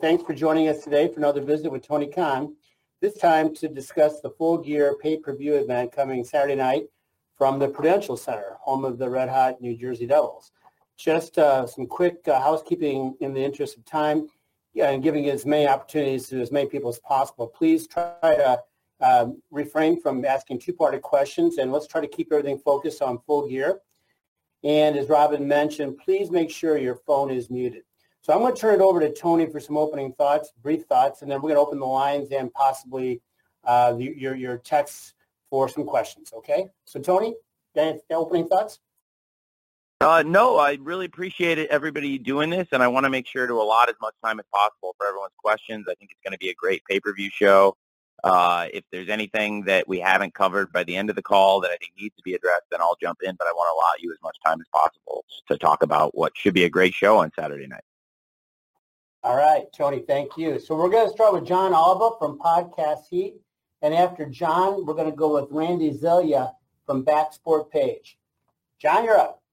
Thanks for joining us today for another visit with Tony Khan, this time to discuss the Full Gear pay-per-view event coming Saturday night from the Prudential Center, home of the red-hot New Jersey Devils. Just some quick housekeeping in the interest of time and giving as many opportunities to as many people as possible. Please try to refrain from asking two-parted questions, and let's try to keep everything focused on Full Gear. And as Robin mentioned, please make sure your phone is muted. So I'm going to turn it over to Tony for some opening thoughts, brief thoughts, and then we're going to open the lines and possibly your texts for some questions, okay? So Tony, opening thoughts? No, I really appreciate everybody doing this, and I want to make sure to allot as much time as possible for everyone's questions. I think it's going to be a great pay-per-view show. If there's anything that we haven't covered by the end of the call that I think needs to be addressed, then I'll jump in, but I want to allot you as much time as possible to talk about what should be a great show on Saturday night. All right, Tony, thank you. So we're going to start with John Alba from Podcast Heat, and after John, we're going to go with Randy Zelia from Backsport Page. John, you're up.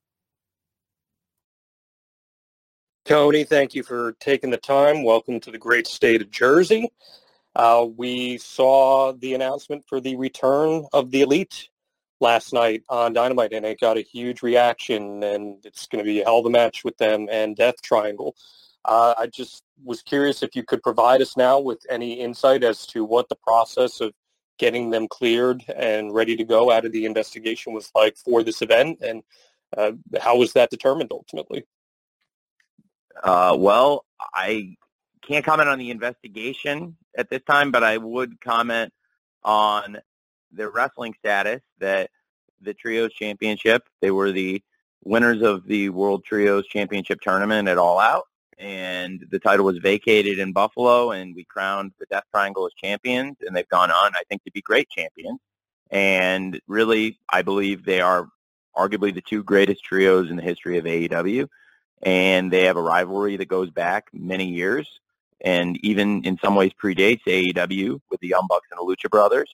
Tony, thank you for taking the time. Welcome to the great state of Jersey. We saw the announcement for the return of the Elite last night on Dynamite, and it got a huge reaction, and it's going to be a hell of a match with them and Death Triangle. I just was curious if you could provide us now with any insight as to what the process of getting them cleared and ready to go out of the investigation was like for this event, and how was that determined ultimately? Well, I can't comment on the investigation at this time, but I would comment on their wrestling status, that the Trios Championship, they were the winners of the World Trios Championship Tournament at All Out, and the title was vacated in Buffalo, and we crowned the Death Triangle as champions, and they've gone on, I think, to be great champions. And really, I believe they are arguably the two greatest trios in the history of AEW, and they have a rivalry that goes back many years, and even in some ways predates AEW with the Young Bucks and the Lucha Brothers.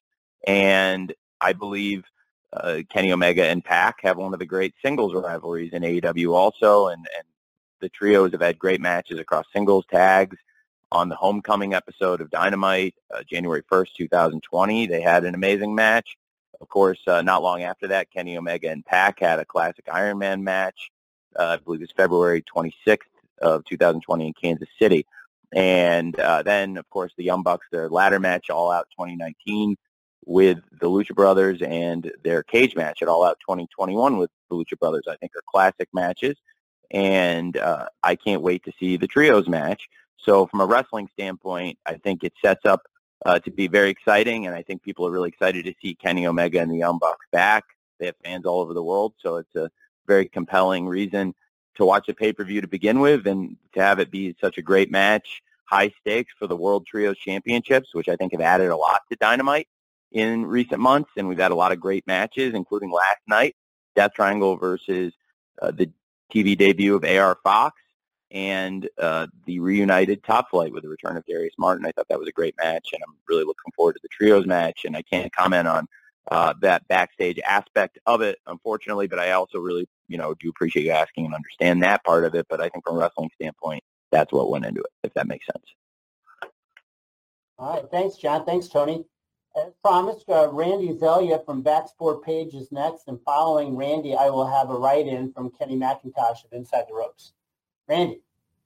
And I believe Kenny Omega and Pac have one of the great singles rivalries in AEW also, and the trios have had great matches across singles, tags. On the Homecoming episode of Dynamite, January 1st, 2020, they had an amazing match. Of course, not long after that, Kenny Omega and Pac had a classic Iron Man match. I believe it was February 26th of 2020 in Kansas City. And then, of course, the Young Bucks, their ladder match, All Out 2019 with the Lucha Brothers, and their cage match at All Out 2021 with the Lucha Brothers, I think are classic matches. And I can't wait to see the Trios match. So from a wrestling standpoint, I think it sets up to be very exciting, and I think people are really excited to see Kenny Omega and the Young Bucks back. They have fans all over the world, so it's a very compelling reason to watch a pay-per-view to begin with, and to have it be such a great match, high stakes for the World Trios Championships, which I think have added a lot to Dynamite in recent months, and we've had a lot of great matches, including last night, Death Triangle versus the TV debut of AR Fox, and the reunited Top Flight with the return of Darius Martin. I thought that was a great match, and I'm really looking forward to the Trios match, and I can't comment on that backstage aspect of it, unfortunately, but I also really, do appreciate you asking and understand that part of it. But I think from a wrestling standpoint, that's what went into it, if that makes sense. All right. Thanks, John. Thanks, Tony. As promised, Randy Zelia from Backsport Page is next, and following Randy, I will have a write-in from Kenny McIntosh of Inside the Ropes. Randy.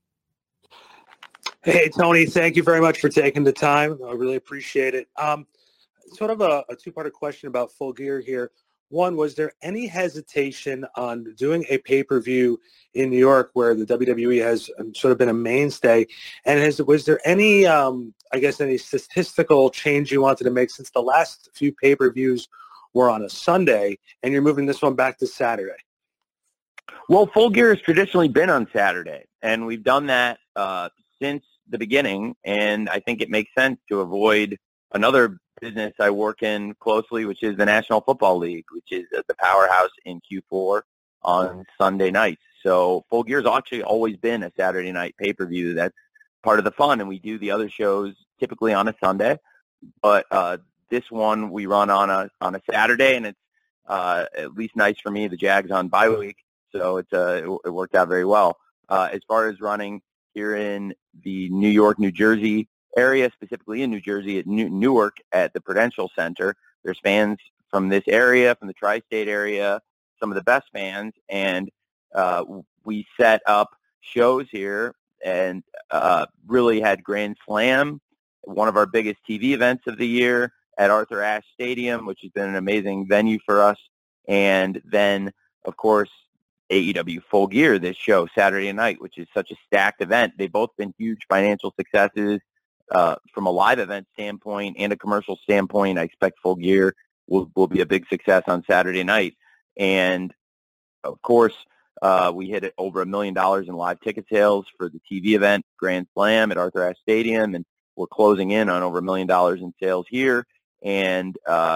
Hey, Tony, thank you very much for taking the time. I really appreciate it. Sort of a two-part question about Full Gear here. One, was there any hesitation on doing a pay-per-view in New York where the WWE has sort of been a mainstay? And was there any, any statistical change you wanted to make, since the last few pay-per-views were on a Sunday and you're moving this one back to Saturday? Well, Full Gear has traditionally been on Saturday, and we've done that since the beginning, and I think it makes sense to avoid another business I work in closely, which is the National Football League, which is the powerhouse in Q4 on Sunday nights. So Full Gear's actually always been a Saturday night pay-per-view. That's part of the fun, and we do the other shows typically on a Sunday, but this one we run on a Saturday, and it's at least nice for me. The Jags on bye week, so it worked out very well. As far as running here in the New York, New Jersey area, specifically in New Jersey at Newark at the Prudential Center. There's fans from this area, from the tri-state area, some of the best fans, and we set up shows here and really had Grand Slam, one of our biggest TV events of the year at Arthur Ashe Stadium, which has been an amazing venue for us. And then, of course, AEW Full Gear, this show Saturday night, which is such a stacked event. They've both been huge financial successes from a live event standpoint and a commercial standpoint. I expect Full Gear will be a big success on Saturday night. And, of course, we hit over $1 million in live ticket sales for the TV event, Grand Slam at Arthur Ashe Stadium, and we're closing in on over $1 million in sales here. And,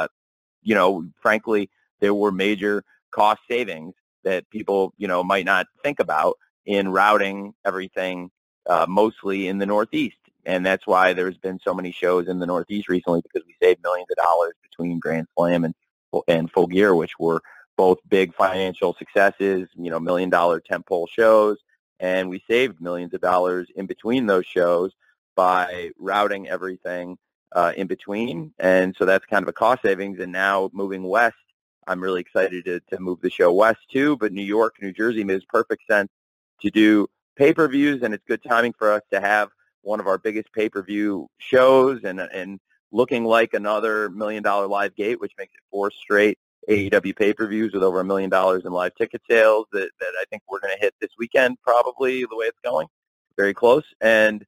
frankly, there were major cost savings that people, might not think about in routing everything mostly in the Northeast. And that's why there's been so many shows in the Northeast recently, because we saved millions of dollars between Grand Slam and Full Gear, which were both big financial successes, $1 million tentpole shows. And we saved millions of dollars in between those shows by routing everything in between. And so that's kind of a cost savings. And now moving west, I'm really excited to move the show west too. But New York, New Jersey makes perfect sense to do pay-per-views, and it's good timing for us to have one of our biggest pay-per-view shows and looking like another $1 million live gate, which makes it 4 straight AEW pay-per-views with over $1 million in live ticket sales that I think we're going to hit this weekend, probably the way it's going. Very close. And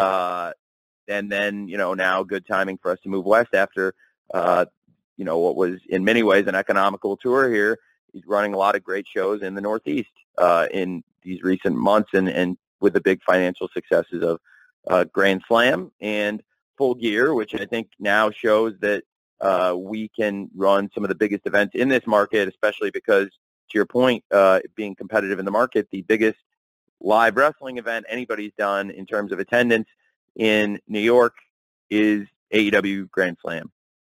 then, now good timing for us to move west after, what was in many ways an economical tour here. He's running a lot of great shows in the Northeast in these recent months and with the big financial successes of Grand Slam and Full Gear, which I think now shows that we can run some of the biggest events in this market, especially because, to your point, being competitive in the market, the biggest live wrestling event anybody's done in terms of attendance in New York is AEW Grand Slam.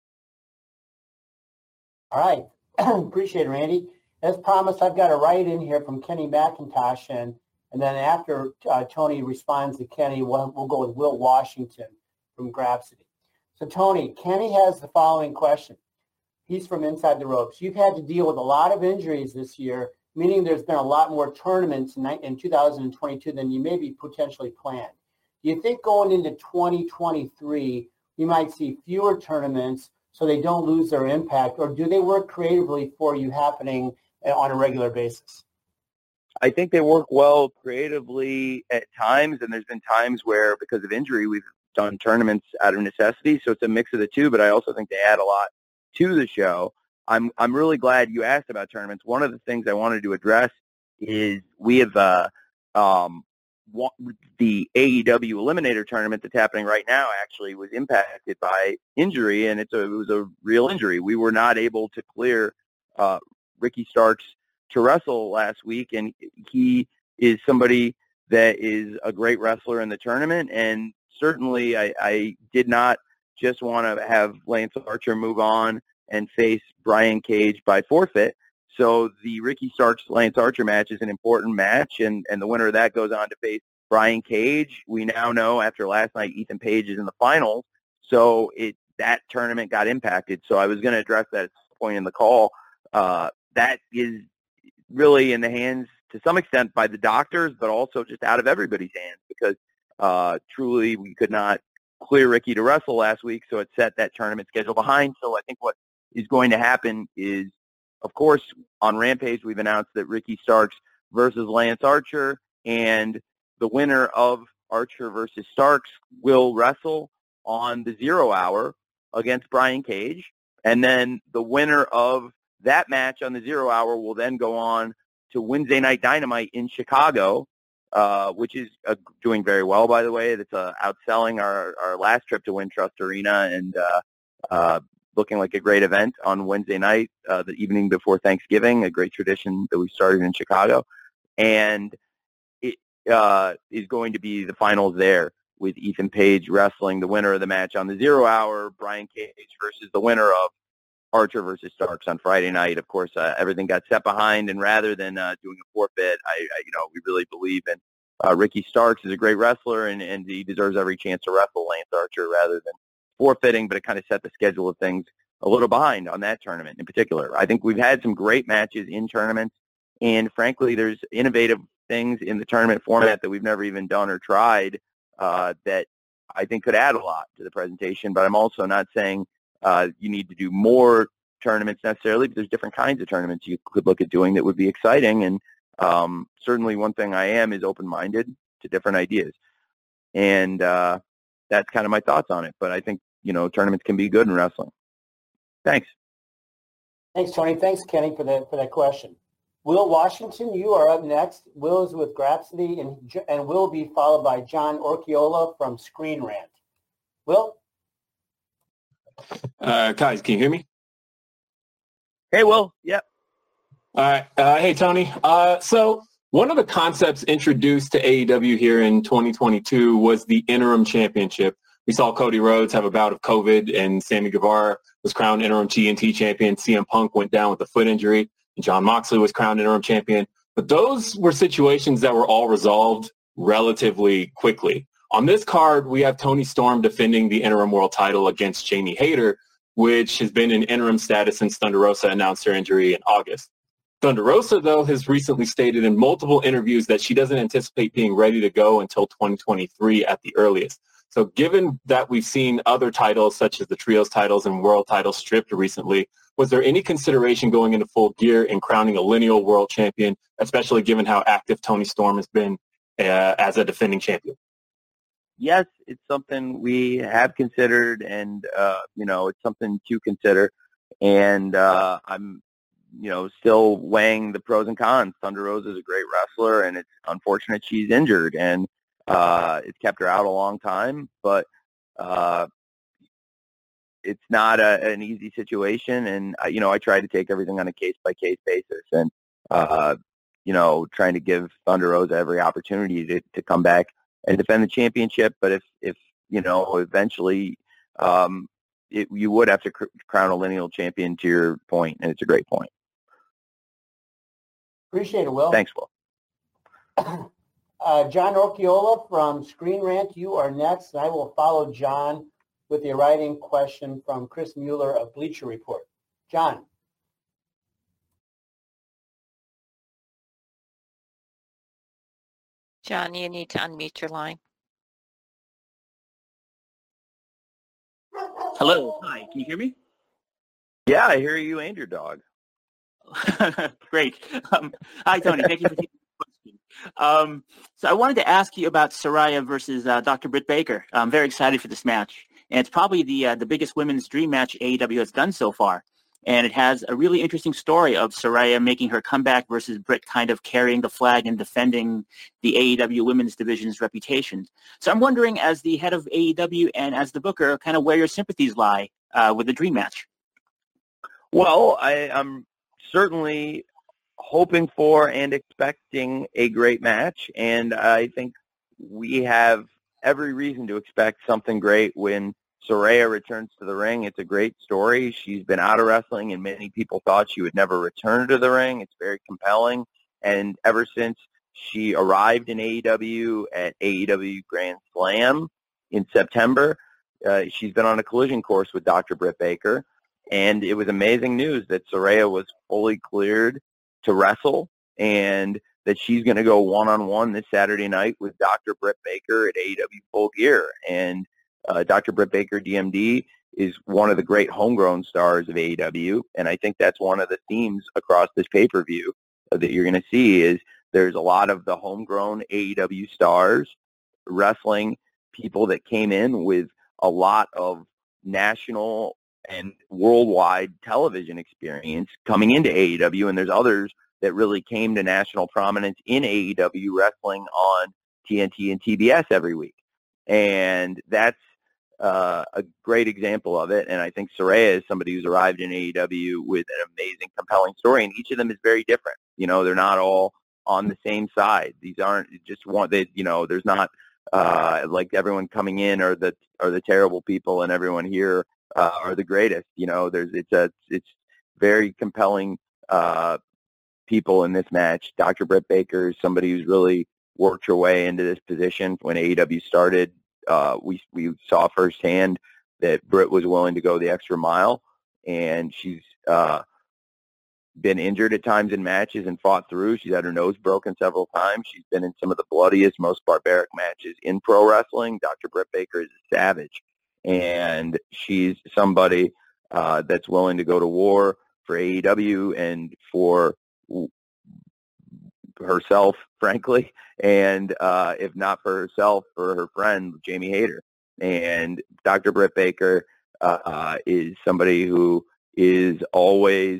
All right. Appreciate it, Randy. As promised, I've got a write-in here from Kenny McIntosh, and then after Tony responds to Kenny, we'll go with Will Washington from Grapsity. So, Tony, Kenny has the following question. He's from Inside the Ropes. You've had to deal with a lot of injuries this year, meaning there's been a lot more tournaments in 2022 than you maybe potentially planned. Do you think going into 2023, we might see fewer tournaments so they don't lose their impact, or do they work creatively for you happening on a regular basis? I think they work well creatively at times, and there's been times where, because of injury, we've done tournaments out of necessity, so it's a mix of the two, but I also think they add a lot to the show. I'm really glad you asked about tournaments. One of the things I wanted to address is we have the AEW Eliminator tournament that's happening right now actually was impacted by injury, and it was a real injury. We were not able to clear Ricky Starks to wrestle last week, and he is somebody that is a great wrestler in the tournament, and certainly I did not just want to have Lance Archer move on and face Brian Cage by forfeit. So the Ricky Starks-Lance Archer match is an important match, and the winner of that goes on to face Brian Cage. We now know after last night Ethan Page is in the finals, so that tournament got impacted. So I was going to address that at some point in the call. That is really in the hands, to some extent, by the doctors, but also just out of everybody's hands, because truly we could not clear Ricky to wrestle last week, so it set that tournament schedule behind. So I think what is going to happen is, of course, on Rampage, we've announced that Ricky Starks versus Lance Archer, and the winner of Archer versus Starks will wrestle on the 0 Hour against Brian Cage. And then the winner of that match on the 0 Hour will then go on to Wednesday Night Dynamite in Chicago, which is doing very well, by the way. It's outselling our last trip to Wintrust Arena, and looking like a great event on Wednesday night, the evening before Thanksgiving, a great tradition that we started in Chicago. And it is going to be the finals there with Ethan Page wrestling the winner of the match on the 0 Hour, Brian Cage versus the winner of Archer versus Starks on Friday night. Of course, everything got set behind, and rather than doing a forfeit, we really believe in Ricky Starks is a great wrestler, and he deserves every chance to wrestle Lance Archer rather than forfeiting, but it kind of set the schedule of things a little behind on that tournament in particular. I think we've had some great matches in tournaments, and frankly, there's innovative things in the tournament format that we've never even done or tried that I think could add a lot to the presentation, but I'm also not saying you need to do more tournaments necessarily, but there's different kinds of tournaments you could look at doing that would be exciting, and certainly one thing I am is open-minded to different ideas. And that's kind of my thoughts on it, but I think, tournaments can be good in wrestling. Thanks. Thanks, Tony. Thanks, Kenny, for that question. Will Washington, you are up next. Will is with Grapsody, and will be followed by John Orchiola from Screen Rant. Will? Guys, can you hear me? Hey, Will. Yep. All right. Hey, Tony. So one of the concepts introduced to AEW here in 2022 was the interim championship. We saw Cody Rhodes have a bout of COVID, and Sammy Guevara was crowned interim TNT champion. CM Punk went down with a foot injury, and Jon Moxley was crowned interim champion. But those were situations that were all resolved relatively quickly. On this card, we have Toni Storm defending the interim world title against Jamie Hayter, which has been in interim status since Thunder Rosa announced her injury in August. Thunder Rosa, though, has recently stated in multiple interviews that she doesn't anticipate being ready to go until 2023 at the earliest. So given that we've seen other titles, such as the Trios titles and world titles, stripped recently, was there any consideration going into Full Gear in crowning a lineal world champion, especially given how active Toni Storm has been as a defending champion? Yes, it's something we have considered, and it's something to consider. And I'm, still weighing the pros and cons. Thunder Rosa is a great wrestler, and it's unfortunate she's injured, and it's kept her out a long time. But it's not an easy situation, and I try to take everything on a case by case basis, and trying to give Thunder Rosa every opportunity to come back and defend the championship. But if eventually you would have to crown a lineal champion, to your point, and it's a great point. Appreciate it, Will. Thanks, Will. John Orchiola from Screen Rant, you are next, and I will follow John with the writing question from Chris Mueller of Bleacher Report. John. John, you need to unmute your line. Hello. Hi. Can you hear me? Yeah, I hear you and your dog. Great. Hi, Tony. Thank you for taking the question. So I wanted to ask you about Saraya versus Dr. Britt Baker. I'm very excited for this match. And it's probably the biggest women's dream match AEW has done so far. And it has a really interesting story of Saraya making her comeback versus Britt kind of carrying the flag and defending the AEW women's division's reputation. So I'm wondering, as the head of AEW and as the booker, kind of where your sympathies lie with the dream match. Well, I'm certainly hoping for and expecting a great match, and I think we have every reason to expect something great when Saraya returns to the ring. It's a great story. She's been out of wrestling, and many people thought she would never return to the ring. It's very compelling, and ever since she arrived in AEW at AEW Grand Slam in September, she's been on a collision course with Dr. Britt Baker, and it was amazing news that Saraya was fully cleared to wrestle, and that she's going to go one-on-one this Saturday night with Dr. Britt Baker at AEW Full Gear. And Dr. Britt Baker, DMD, is one of the great homegrown stars of AEW, and I think that's one of the themes across this pay-per-view that you're going to see is there's a lot of the homegrown AEW stars wrestling people that came in with a lot of national and worldwide television experience coming into AEW, and there's others that really came to national prominence in AEW wrestling on TNT and TBS every week. And that's a great example of it, and I think Saraya is somebody who's arrived in AEW with an amazing, compelling story, and each of them is very different. They're not all on the same side. These aren't just one. There's not like everyone coming in are the terrible people, and everyone here are the greatest. It's very compelling people in this match. Dr. Britt Baker is somebody who's really worked her way into this position. When AEW started, we saw firsthand that Britt was willing to go the extra mile, and she's been injured at times in matches and fought through. She's had her nose broken several times. She's been in some of the bloodiest, most barbaric matches in pro wrestling. Dr. Britt Baker is a savage, and she's somebody that's willing to go to war for AEW and for herself, frankly, and if not for herself, for her friend, Jamie Hayter. And Dr. Britt Baker is somebody who is always,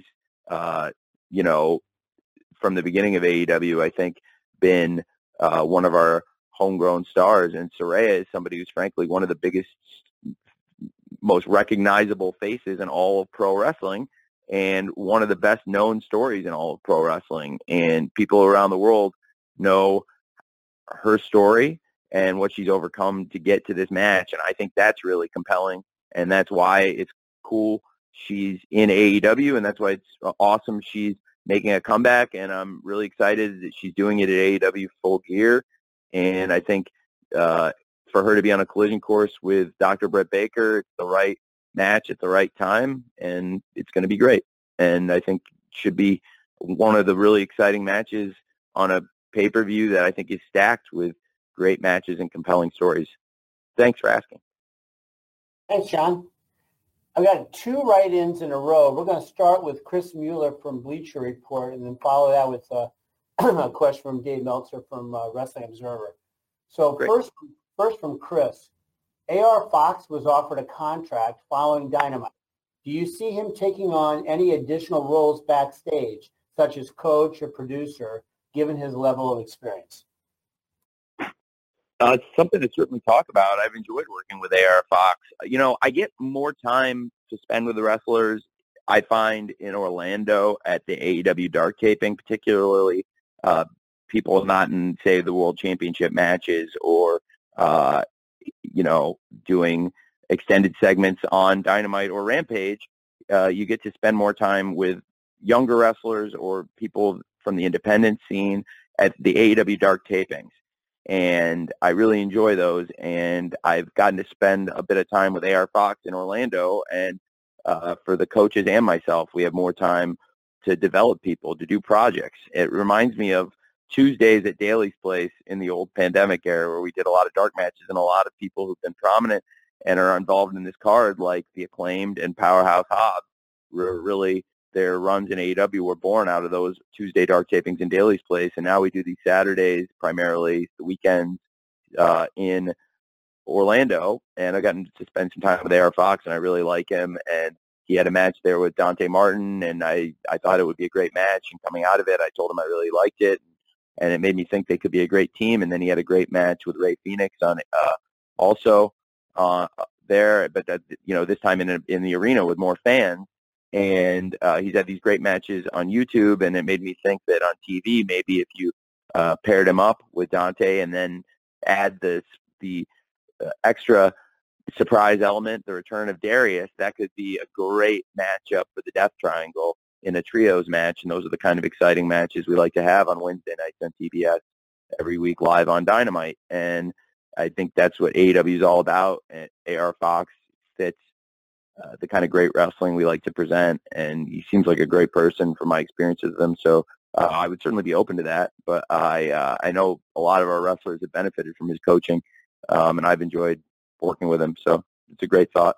from the beginning of AEW, I think, been one of our homegrown stars. And Saraya is somebody who's, frankly, one of the biggest, most recognizable faces in all of pro wrestling, and one of the best known stories in all of pro wrestling. And people around the world know her story and what she's overcome to get to this match. And I think that's really compelling. And that's why it's cool she's in AEW, and that's why it's awesome she's making a comeback. And I'm really excited that she's doing it at AEW Full Gear. And I think for her to be on a collision course with Dr. Britt Baker, it's the right match at the right time, and it's going to be great. And I think should be one of the really exciting matches on a pay-per-view that I think is stacked with great matches and compelling stories. Thanks for asking. Thanks, John. I've got 2 write-ins in a row. We're going to start with Chris Mueller from Bleacher Report, and then follow that with a question from Dave Meltzer from Wrestling Observer. So first from Chris. AR Fox was offered a contract following Dynamite. Do you see him taking on any additional roles backstage, such as coach or producer, given his level of experience? It's something to certainly talk about. I've enjoyed working with AR Fox. I get more time to spend with the wrestlers, I find, in Orlando at the AEW Dark taping, particularly people not in, say, the World Championship matches or, doing extended segments on Dynamite or Rampage. You get to spend more time with younger wrestlers or people from the independent scene at the AEW Dark tapings. And I really enjoy those. And I've gotten to spend a bit of time with AR Fox in Orlando. And for the coaches and myself, we have more time to develop people, to do projects. It reminds me of Tuesdays at Daly's Place in the old pandemic era, where we did a lot of dark matches, and a lot of people who've been prominent and are involved in this card, like the Acclaimed and Powerhouse Hobbs, were really, their runs in AEW were born out of those Tuesday dark tapings in Daly's Place. And now we do these Saturdays, primarily the weekends, in Orlando. And I've gotten to spend some time with AR Fox, and I really like him. And he had a match there with Dante Martin, and I thought it would be a great match. And coming out of it, I told him I really liked it, and it made me think they could be a great team. And then he had a great match with Ray Phoenix on also there, but this time in the arena with more fans. And he's had these great matches on YouTube, and it made me think that on TV, maybe if you paired him up with Dante and then add the extra surprise element, the return of Darius, that could be a great matchup for the Death Triangle in a trios match. And those are the kind of exciting matches we like to have on Wednesday nights on TBS every week live on Dynamite. And I think that's what AEW is all about. And AR Fox fits the kind of great wrestling we like to present, and he seems like a great person from my experiences with him. So I would certainly be open to that. But I know a lot of our wrestlers have benefited from his coaching, and I've enjoyed working with him. So it's a great thought.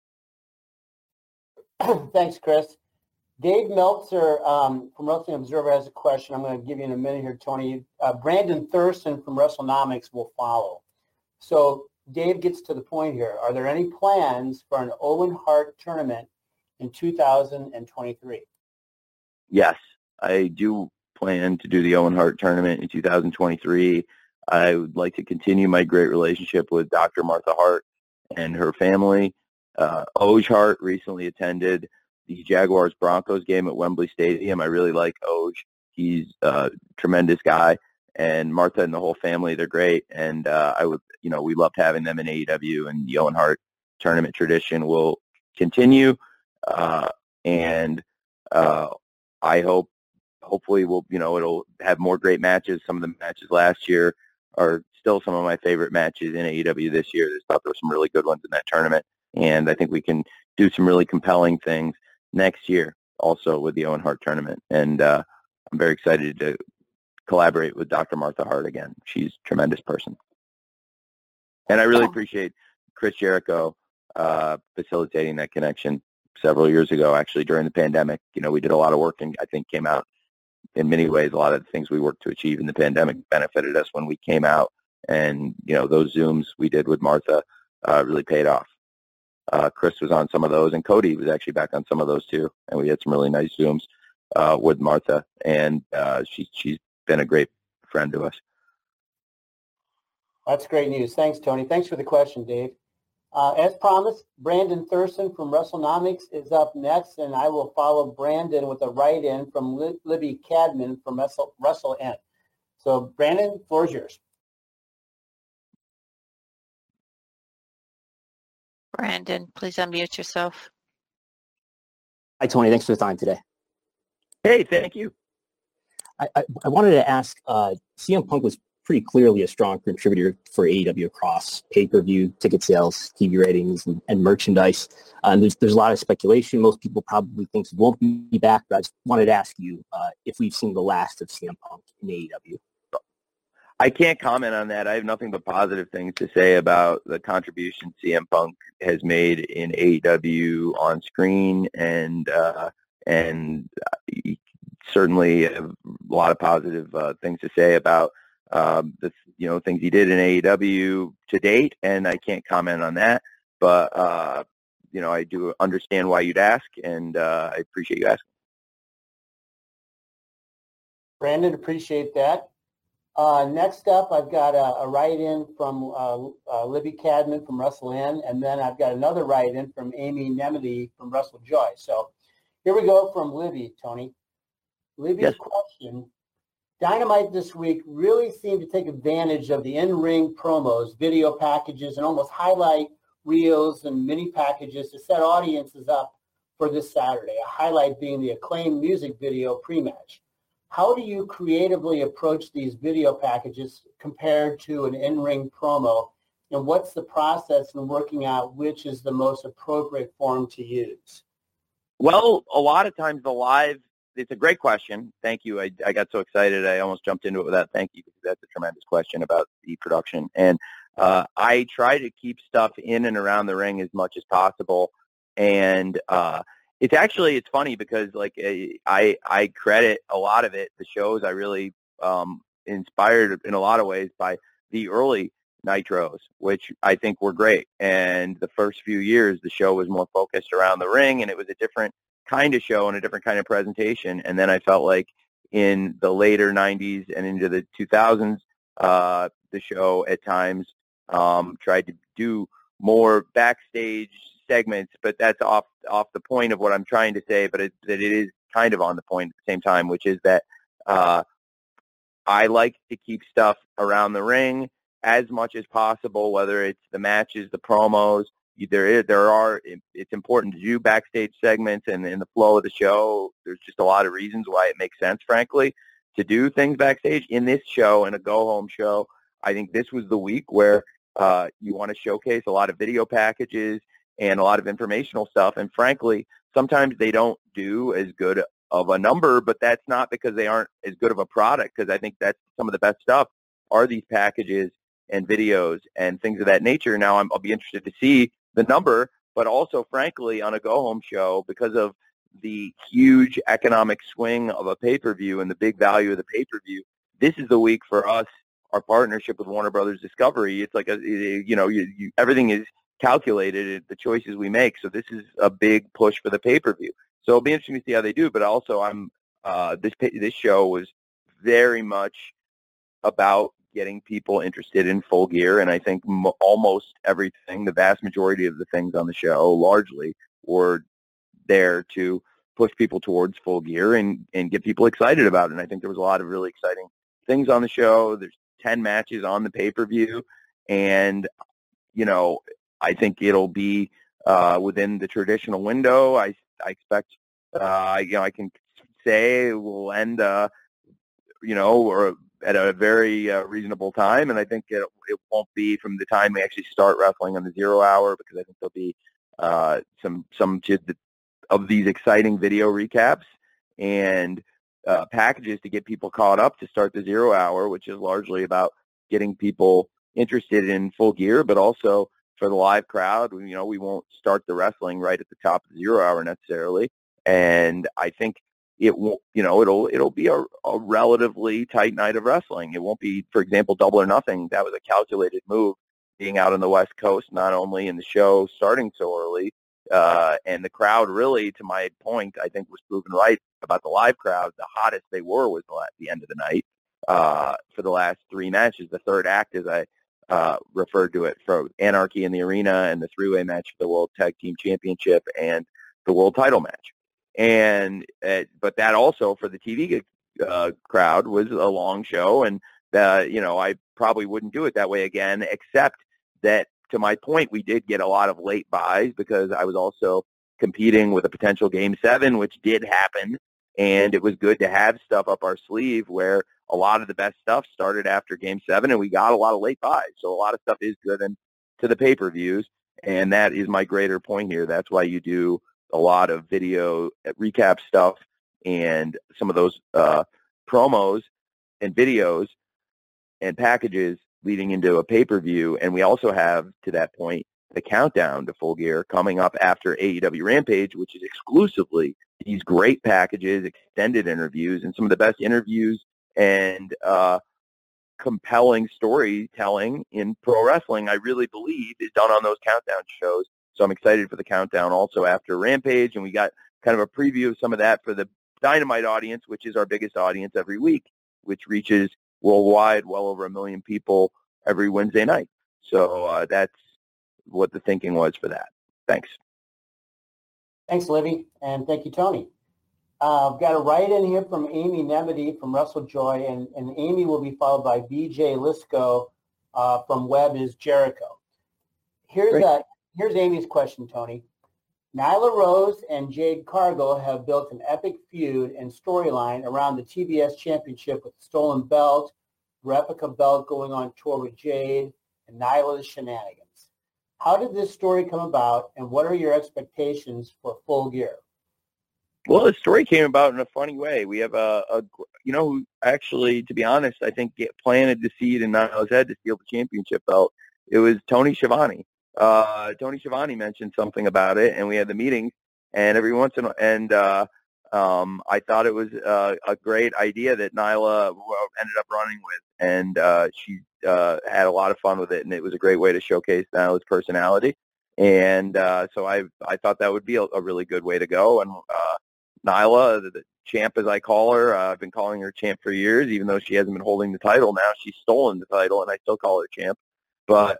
Thanks, Chris. Dave Meltzer from Wrestling Observer has a question. I'm going to give you in a minute here, Tony. Brandon Thurston from WrestleNomics will follow. So Dave gets to the point here. Are there any plans for an Owen Hart tournament in 2023? Yes, I do plan to do the Owen Hart tournament in 2023. I would like to continue my great relationship with Dr. Martha Hart and her family. Oj Hart recently attended the Jaguars-Broncos game at Wembley Stadium. I really like Oj. He's a tremendous guy. And Martha and the whole family, they're great. And we loved having them in AEW, and the Owen Hart tournament tradition will continue. I hope hopefully it'll have more great matches. Some of the matches last year are still some of my favorite matches in AEW this year. I thought there were some really good ones in that tournament, and I think we can do some really compelling things next year also with the Owen Hart tournament. And I'm very excited to collaborate with Dr. Martha Hart again. She's a tremendous person. And I really appreciate Chris Jericho facilitating that connection several years ago, actually, during the pandemic. We did a lot of work, and I think came out in many ways. A lot of the things we worked to achieve in the pandemic benefited us when we came out. And, those Zooms we did with Martha really paid off. Chris was on some of those, and Cody was actually back on some of those too. And we had some really nice Zooms with Martha, and she's been a great friend to us. That's great news. Thanks, Tony. Thanks for the question, Dave. As promised, Brandon Thurston from WrestleNomics is up next, and I will follow Brandon with a write-in from Libby Cadman from WrestleN. So, Brandon, floor is yours. Brandon, please unmute yourself. Hi, Tony. Thanks for the time today. Hey, thank you. I wanted to ask, CM Punk was pretty clearly a strong contributor for AEW across pay-per-view, ticket sales, TV ratings, and merchandise. There's a lot of speculation. Most people probably think he won't be back, but I just wanted to ask you if we've seen the last of CM Punk in AEW. I can't comment on that. I have nothing but positive things to say about the contribution CM Punk has made in AEW on screen, and certainly a lot of positive things to say about the things he did in AEW to date. And I can't comment on that, but I do understand why you'd ask, and I appreciate you asking. Brandon, appreciate that. Next up, I've got a write-in from Libby Cadman from WrestleN, and then I've got another write-in from Amy Nemedy from WrestleJoy. So here we go from Libby, Tony. Libby's question: Dynamite this week really seemed to take advantage of the in-ring promos, video packages, and almost highlight reels and mini packages to set audiences up for this Saturday, a highlight being the Acclaimed music video pre-match. How do you creatively approach these video packages compared to an in-ring promo, and what's the process in working out which is the most appropriate form to use? Well, a lot of times it's a great question. Thank you. I got so excited I almost jumped into it without thank you, because that's a tremendous question about the production. And I try to keep stuff in and around the ring as much as possible. And it's funny because I credit a lot of it, the shows I really inspired in a lot of ways by the early Nitros, which I think were great. And the first few years, the show was more focused around the ring, and it was a different kind of show and a different kind of presentation. And then I felt like in the later 90s and into the 2000s, the show at times tried to do more backstage segments, but that's off the point of what I'm trying to say, but that it is kind of on the point at the same time, which is that I like to keep stuff around the ring as much as possible, whether it's the matches, the promos. It's important to do backstage segments, and in the flow of the show, there's just a lot of reasons why it makes sense, frankly, to do things backstage. In this show, in a go-home show, I think this was the week where you want to showcase a lot of video packages and a lot of informational stuff. And frankly, sometimes they don't do as good of a number, but that's not because they aren't as good of a product, because I think that's some of the best stuff are these packages and videos and things of that nature. Now, I'll be interested to see the number, but also, frankly, on a go-home show, because of the huge economic swing of a pay-per-view and the big value of the pay-per-view, this is the week for us, our partnership with Warner Brothers Discovery. It's like everything is calculated, the choices we make. So this is a big push for the pay-per-view. So it'll be interesting to see how they do. But also, this show was very much about getting people interested in Full Gear, and I think almost everything, the vast majority of the things on the show, largely were there to push people towards Full Gear and get people excited about it. And I think there was a lot of really exciting things on the show. There's 10 matches on the pay-per-view, and I think it'll be within the traditional window. I expect, I can say will end, or at a very reasonable time. And I think it won't be from the time they actually start wrestling on the 0 hour, because I think there'll be some of these exciting video recaps and packages to get people caught up to start the 0 hour, which is largely about getting people interested in Full Gear, but also for the live crowd. We won't start the wrestling right at the top of the 0 hour necessarily. And I think it won't, it'll be a relatively tight night of wrestling. It won't be, for example, Double or Nothing. That was a calculated move, being out on the West Coast, not only in the show starting so early, and the crowd really, to my point, I think was proven right about the live crowd. The hottest they were was the end of the night for the last 3 matches. The third act, as I referred to it, from Anarchy in the Arena and the 3-way match for the World Tag Team Championship and the World Title match. And but that also for the TV crowd was a long show, and I probably wouldn't do it that way again, except that, to my point, we did get a lot of late buys because I was also competing with a potential Game 7, which did happen, and it was good to have stuff up our sleeve where a lot of the best stuff started after Game 7, and we got a lot of late buys. So a lot of stuff is driven to the pay-per-views, and that is my greater point here. That's why you do a lot of video recap stuff and some of those promos and videos and packages leading into a pay-per-view. And we also have, to that point, the countdown to Full Gear coming up after AEW Rampage, which is exclusively these great packages, extended interviews, and some of the best interviews and compelling storytelling in pro wrestling, I really believe, is done on those countdown shows. So I'm excited for the countdown also after Rampage, and we got kind of a preview of some of that for the Dynamite audience, which is our biggest audience every week, which reaches worldwide well over 1 million people every Wednesday night. So that's what the thinking was for that. Thanks. Thanks, Libby, and thank you, Tony. I've got a write-in here from Amy Nemedy from WrestleJoy, and Amy will be followed by BJ Lisco from Web is Jericho. Here's Amy's question, Tony. Nyla Rose and Jade Cargill have built an epic feud and storyline around the TBS Championship with the stolen belt, replica belt going on tour with Jade, and Nyla's shenanigans. How did this story come about, and what are your expectations for Full Gear? Well, the story came about in a funny way. We have who actually, to be honest, I think planted the seed in Nyla's head to steal the championship belt. It was Tony Schiavone. Tony Schiavone mentioned something about it, and we had the meetings, and every once in a while, I thought it was a great idea that Nyla ended up running with, and she had a lot of fun with it, and it was a great way to showcase Nyla's personality. And so I thought that would be a really good way to go. And Nyla, the champ as I call her, I've been calling her champ for years, even though she hasn't been holding the title. Now she's stolen the title, and I still call her champ. But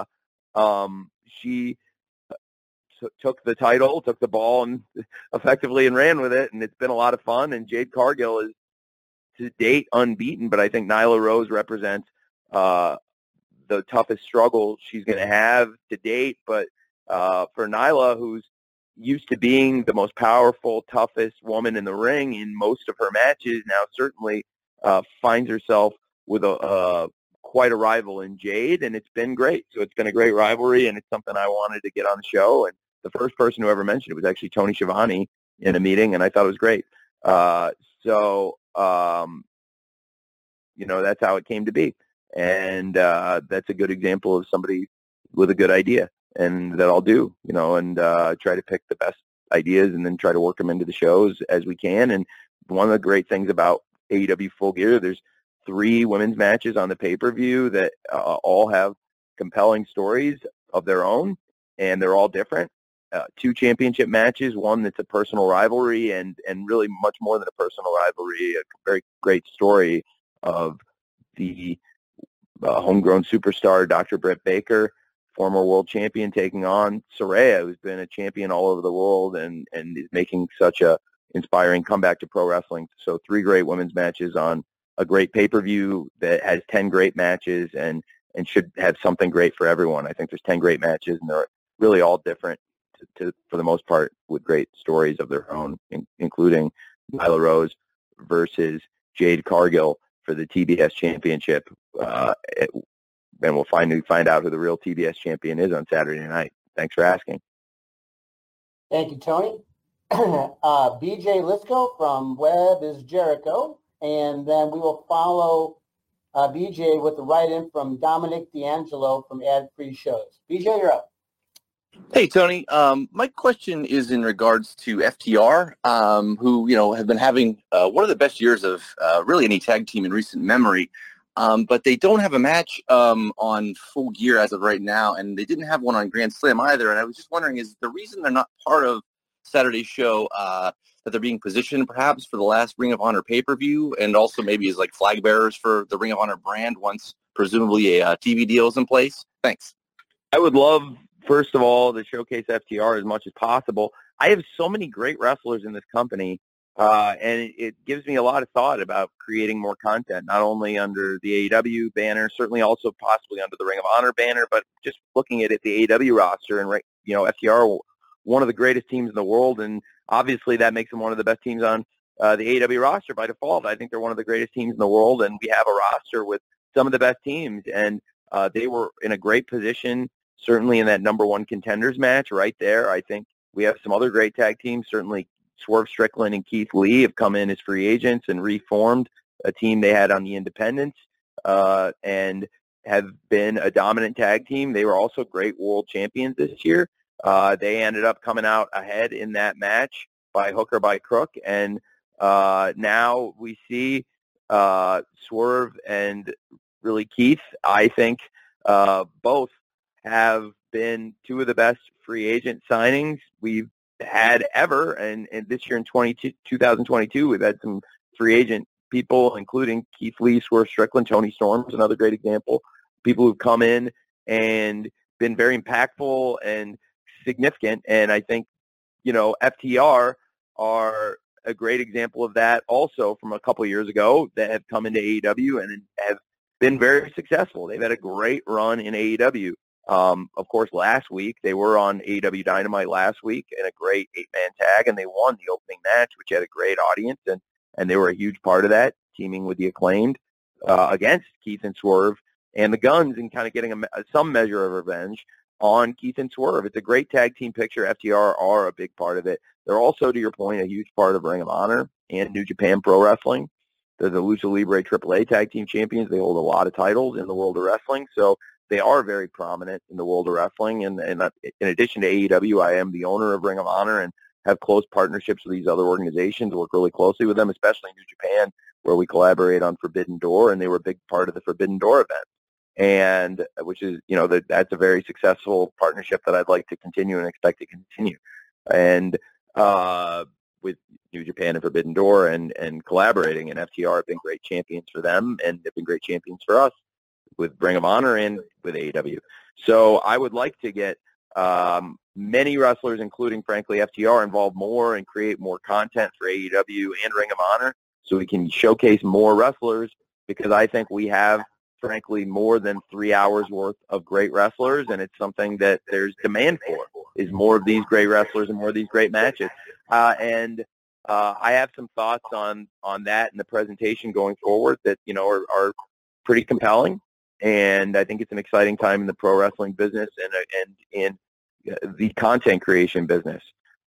she took the title, took the ball, and effectively and ran with it, and it's been a lot of fun. And Jade Cargill is, to date, unbeaten, but I think Nyla Rose represents the toughest struggle she's going to have to date. But for Nyla, who's used to being the most powerful, toughest woman in the ring in most of her matches, now certainly finds herself with quite a rival in Jade, and it's been great. So it's been a great rivalry, and it's something I wanted to get on the show. And the first person who ever mentioned it was actually Tony Schiavone in a meeting, and I thought it was great. That's how it came to be. And that's a good example of somebody with a good idea, and that I'll do, and try to pick the best ideas and then try to work them into the shows as we can. And one of the great things about AEW Full Gear, there's 3 women's matches on the pay-per-view that all have compelling stories of their own, and they're all different. 2 championship matches, one that's a personal rivalry, and really much more than a personal rivalry, a very great story of the homegrown superstar, Dr. Britt Baker, former world champion, taking on Saraya, who's been a champion all over the world and is making such a inspiring comeback to pro wrestling. So 3 great women's matches on a great pay-per-view that has 10 great matches and should have something great for everyone. I think there's 10 great matches, and they're really all different for the most part, with great stories of their own, including Nyla Rose versus Jade Cargill for the TBS championship. And we'll find out who the real TBS champion is on Saturday night. Thanks for asking. Thank you, Tony. BJ Lisco from Webb is Jericho. And then we will follow BJ with the write-in from Dominic D'Angelo from Ad Free Shows. BJ, you're up. Hey, Tony. My question is in regards to FTR, who, have been having one of the best years of really any tag team in recent memory. But they don't have a match on Full Gear as of right now, and they didn't have one on Grand Slam either. And I was just wondering, is the reason they're not part of Saturday's show that they're being positioned perhaps for the last Ring of Honor pay-per-view, and also maybe as like flag bearers for the Ring of Honor brand once presumably a TV deal is in place? Thanks. I would love, first of all, to showcase FTR as much as possible. I have so many great wrestlers in this company, and it gives me a lot of thought about creating more content, not only under the AEW banner, certainly also possibly under the Ring of Honor banner, but just looking at it, the AEW roster, and FTR, one of the greatest teams in the world, and obviously that makes them one of the best teams on the AEW roster by default. I think they're one of the greatest teams in the world, and we have a roster with some of the best teams, and they were in a great position, certainly in that number one contenders match right there. I think we have some other great tag teams, certainly Swerve Strickland and Keith Lee have come in as free agents and reformed a team they had on the independents and have been a dominant tag team. They were also great world champions this year. They ended up coming out ahead in that match by hook or by crook, and now we see Swerve and really Keith, I think, both have been two of the best free agent signings we've had ever, and this year in 2022, we've had some free agent people, including Keith Lee, Swerve Strickland, Tony Storm's another great example, people who've come in and been very impactful and significant, and I think, FTR are a great example of that also from a couple of years ago that have come into AEW and have been very successful. They've had a great run in AEW. Of course, last week, they were on AEW Dynamite last week in a great 8-man tag, and they won the opening match, which had a great audience, and they were a huge part of that, teaming with the Acclaimed against Keith and Swerve and the Guns, and kind of getting some measure of revenge on Keith and Swerve. It's a great tag team picture. FTR are a big part of it. They're also, to your point, a huge part of Ring of Honor and New Japan Pro Wrestling. They're the Lucha Libre AAA tag team champions. They hold a lot of titles in the world of wrestling, so they are very prominent in the world of wrestling. And in addition to AEW, I am the owner of Ring of Honor and have close partnerships with these other organizations, work really closely with them, especially New Japan, where we collaborate on Forbidden Door, and they were a big part of the Forbidden Door event. And which is, that's a very successful partnership that I'd like to continue and expect to continue. And with New Japan and Forbidden Door and collaborating, and FTR have been great champions for them, and they've been great champions for us with Ring of Honor and with AEW. So I would like to get many wrestlers, including, frankly, FTR, involved more and create more content for AEW and Ring of Honor so we can showcase more wrestlers, because I think we have, frankly, more than 3 hours worth of great wrestlers, and it's something that there's demand for, is more of these great wrestlers and more of these great matches. And I have some thoughts on that in the presentation going forward that, are pretty compelling. And I think it's an exciting time in the pro wrestling business and in the content creation business.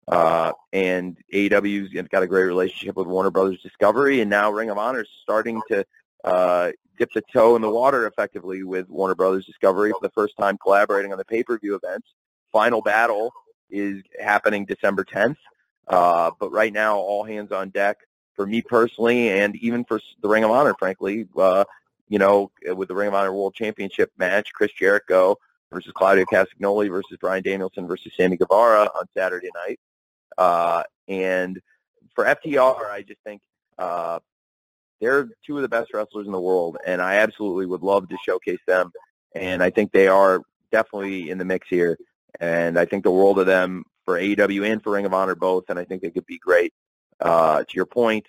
And AEW's got a great relationship with Warner Brothers Discovery, and now Ring of Honor is starting to dip the toe in the water effectively with Warner Brothers Discovery for the first time, collaborating on the pay-per-view events. Final Battle is happening December 10th. But right now, all hands on deck for me personally, and even for the Ring of Honor, frankly, with the Ring of Honor World Championship match, Chris Jericho versus Claudio Castagnoli versus Bryan Danielson versus Sammy Guevara on Saturday night. And for FTR, I just think they're two of the best wrestlers in the world, and I absolutely would love to showcase them. And I think they are definitely in the mix here. And I think the world of them for AEW and for Ring of Honor both, and I think they could be great. To your point,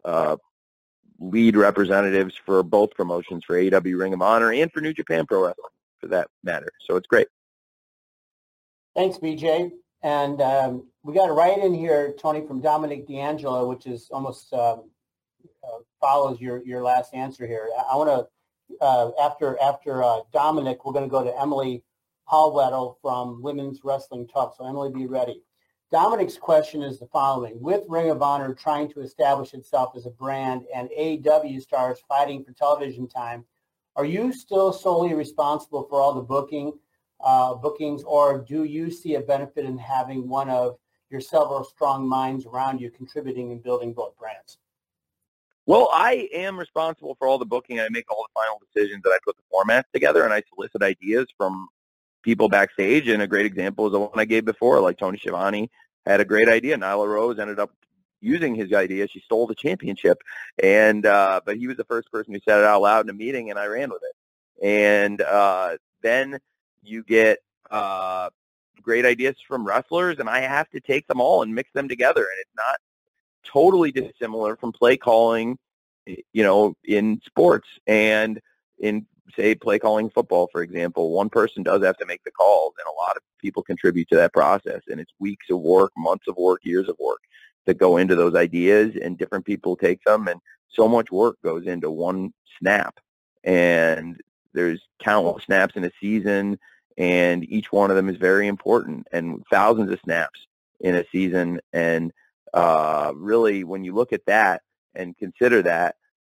lead representatives for both promotions, for AEW, Ring of Honor, and for New Japan Pro Wrestling, for that matter. So it's great. Thanks, BJ. And we got a write in here, Tony, from Dominic D'Angelo, which is almost follows your last answer here. I want to, after Dominic, we're going to go to Emily Hallweddle from Women's Wrestling Talk. So Emily, be ready. Dominic's question is the following. With Ring of Honor trying to establish itself as a brand and AEW stars fighting for television time, are you still solely responsible for all the bookings, or do you see a benefit in having one of your several strong minds around you contributing and building both brands? Well, I am responsible for all the booking. I make all the final decisions, that I put the formats together, and I solicit ideas from people backstage. And a great example is the one I gave before, like Tony Schiavone had a great idea. Nyla Rose ended up using his idea. She stole the championship, and but he was the first person who said it out loud in a meeting, and I ran with it. And then you get great ideas from wrestlers, and I have to take them all and mix them together. And it's not totally dissimilar from play calling, in sports and in, say, play calling football, for example. One person does have to make the calls, and a lot of people contribute to that process. And it's weeks of work, months of work, years of work that go into those ideas, and different people take them. And so much work goes into one snap. And there's countless snaps in a season, and each one of them is very important, and thousands of snaps in a season. And really, when you look at that and consider that,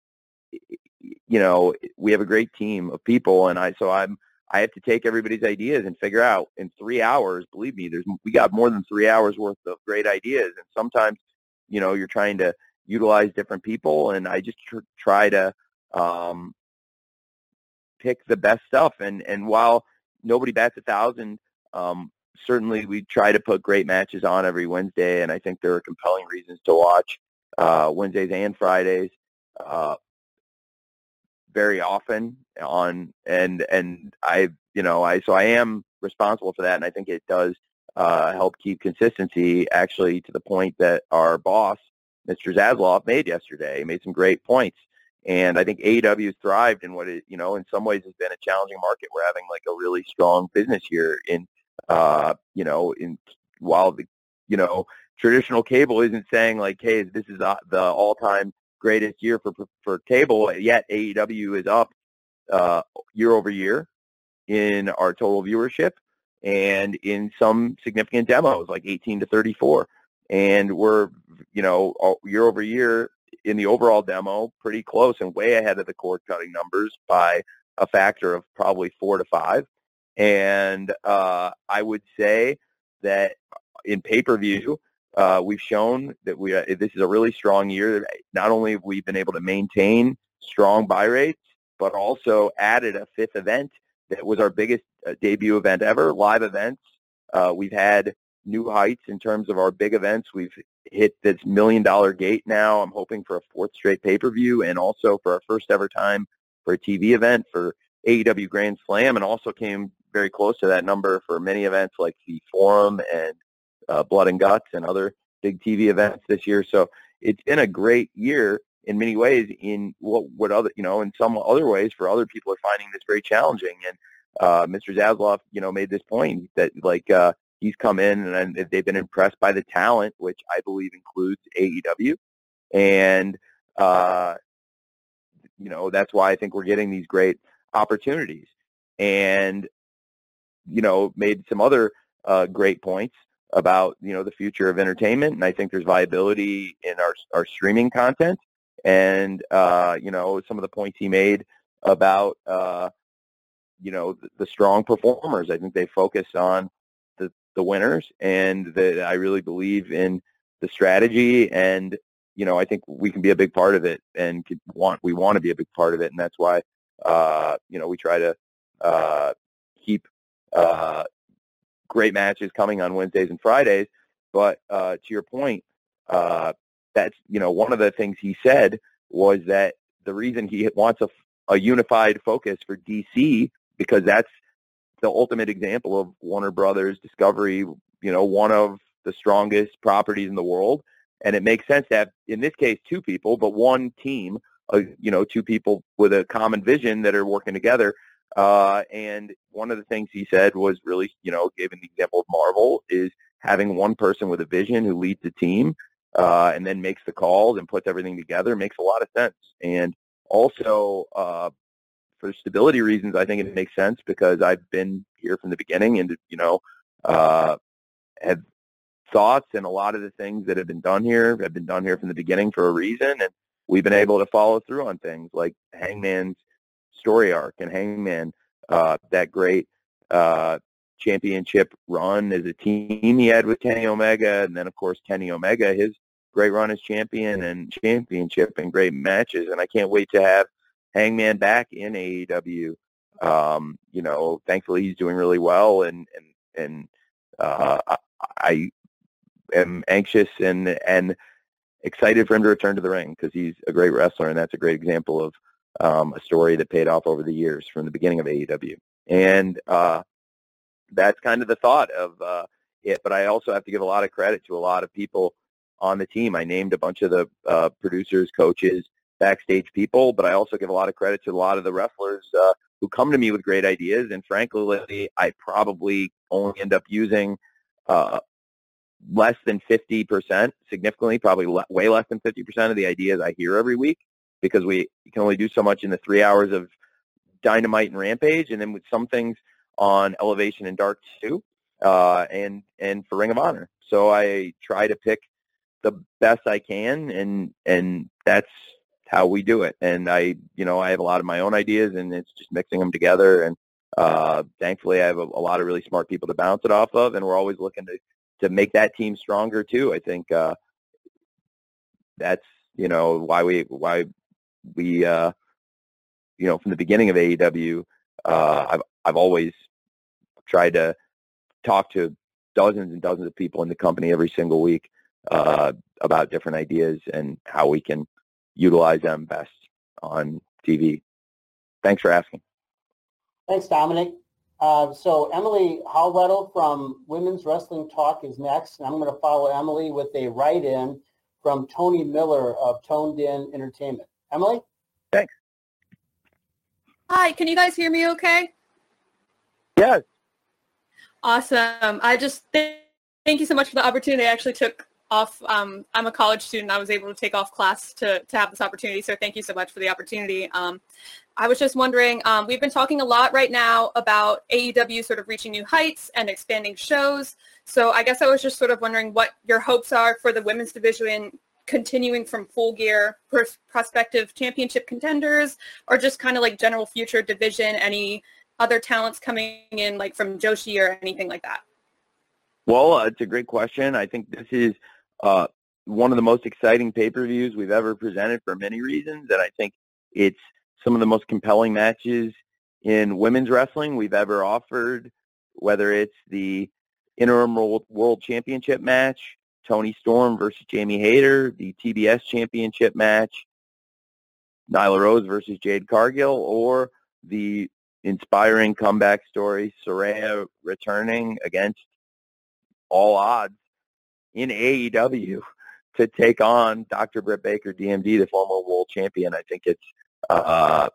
we have a great team of people, and I have to take everybody's ideas and figure out in 3 hours. Believe me, we got more than 3 hours worth of great ideas, and sometimes, you're trying to utilize different people, and I just try to pick the best stuff. And while nobody bats 1,000, certainly we try to put great matches on every Wednesday, and I think there are compelling reasons to watch Wednesdays and Fridays very often and I am responsible for that, and I think it does help keep consistency, actually, to the point that our boss, Mr. Zasloff, made yesterday. He made some great points. And I think AEW has thrived in what in some ways has been a challenging market. We're having like a really strong business year while the, traditional cable isn't saying like, hey, this is the all-time greatest year for cable, yet AEW is up year over year in our total viewership and in some significant demos, like 18 to 34. And we're, year over year in the overall demo, pretty close and way ahead of the cord-cutting numbers by a factor of probably 4 to 5. And I would say that in pay-per-view, we've shown that this is a really strong year. Not only have we been able to maintain strong buy rates, but also added a 5th event that was our biggest debut event ever, live events. We've had new heights in terms of our big events. We've hit this $1 million gate now. I'm hoping for a 4th straight pay-per-view, and also for our first ever time for a TV event for AEW Grand Slam, and also came very close to that number for many events like the Forum and Blood and Guts and other big TV events this year. So it's been a great year in many ways. In what other, in some other ways, for other people are finding this very challenging. And Mr. Zasloff, made this point that he's come in and they've been impressed by the talent, which I believe includes AEW. And, that's why I think we're getting these great opportunities. And, made some other great points about, the future of entertainment. And I think there's viability in our streaming content. And, some of the points he made about, the strong performers. I think they focus on the winners, and that I really believe in the strategy, and I think we can be a big part of it, and we want to be a big part of it, and that's why we try to keep great matches coming on Wednesdays and Fridays. But to your point, that's one of the things he said was that the reason he wants a unified focus for DC, because that's the ultimate example of Warner Brothers Discovery, one of the strongest properties in the world. And it makes sense to have, in this case, 2 people, but one team, 2 people with a common vision that are working together. And one of the things he said was really, given the example of Marvel, is having one person with a vision who leads the team and then makes the calls and puts everything together makes a lot of sense. And also, for stability reasons, I think it makes sense because I've been here from the beginning and, have thoughts, and a lot of the things that have been done here have been done here from the beginning for a reason. And we've been able to follow through on things like Hangman's story arc and Hangman, that great championship run as a team he had with Kenny Omega. And then, of course, Kenny Omega, his great run as champion and championship and great matches. And I can't wait to have Hangman back in AEW. Thankfully he's doing really well, and I am anxious and excited for him to return to the ring because he's a great wrestler, and that's a great example of a story that paid off over the years from the beginning of AEW. And that's kind of the thought of it. But I also have to give a lot of credit to a lot of people on the team. I named a bunch of the producers, coaches, backstage people, but I also give a lot of credit to a lot of the wrestlers who come to me with great ideas. And frankly, I probably only end up using less than 50%, significantly, probably way less than 50% of the ideas I hear every week, because you can only do so much in the 3 hours of Dynamite and Rampage, and then with some things on Elevation and Dark too, and for Ring of Honor. So I try to pick the best I can, and that's how we do it. And I have a lot of my own ideas, and it's just mixing them together. And thankfully, I have a lot of really smart people to bounce it off of, and we're always looking to make that team stronger too. I think that's why we from the beginning of AEW, I've always tried to talk to dozens and dozens of people in the company every single week about different ideas and how we can utilize them best on TV. Thanks for asking. Thanks, Dominic. So Emily Hallweddle from Women's Wrestling Talk is next, and I'm going to follow Emily with a write-in from Tony Miller of Toned In Entertainment. Emily? Thanks. Hi, can you guys hear me okay? Yes. Awesome. I just thank you so much for the opportunity. I actually took off. I'm a college student. I was able to take off class to have this opportunity, so thank you so much for the opportunity. I was just wondering, we've been talking a lot right now about AEW sort of reaching new heights and expanding shows. So I guess I was just sort of wondering what your hopes are for the women's division continuing from Full Gear, prospective championship contenders, or just kind of like general future division, any other talents coming in like from Joshi or anything like that? Well, it's a great question. I think this is one of the most exciting pay-per-views we've ever presented for many reasons, and I think it's some of the most compelling matches in women's wrestling we've ever offered, whether it's the interim world championship match, Toni Storm versus Jamie Hayter, the TBS championship match, Nyla Rose versus Jade Cargill, or the inspiring comeback story, Saraya returning against all odds in AEW to take on Dr. Britt Baker, DMD, the former world champion. I think it's a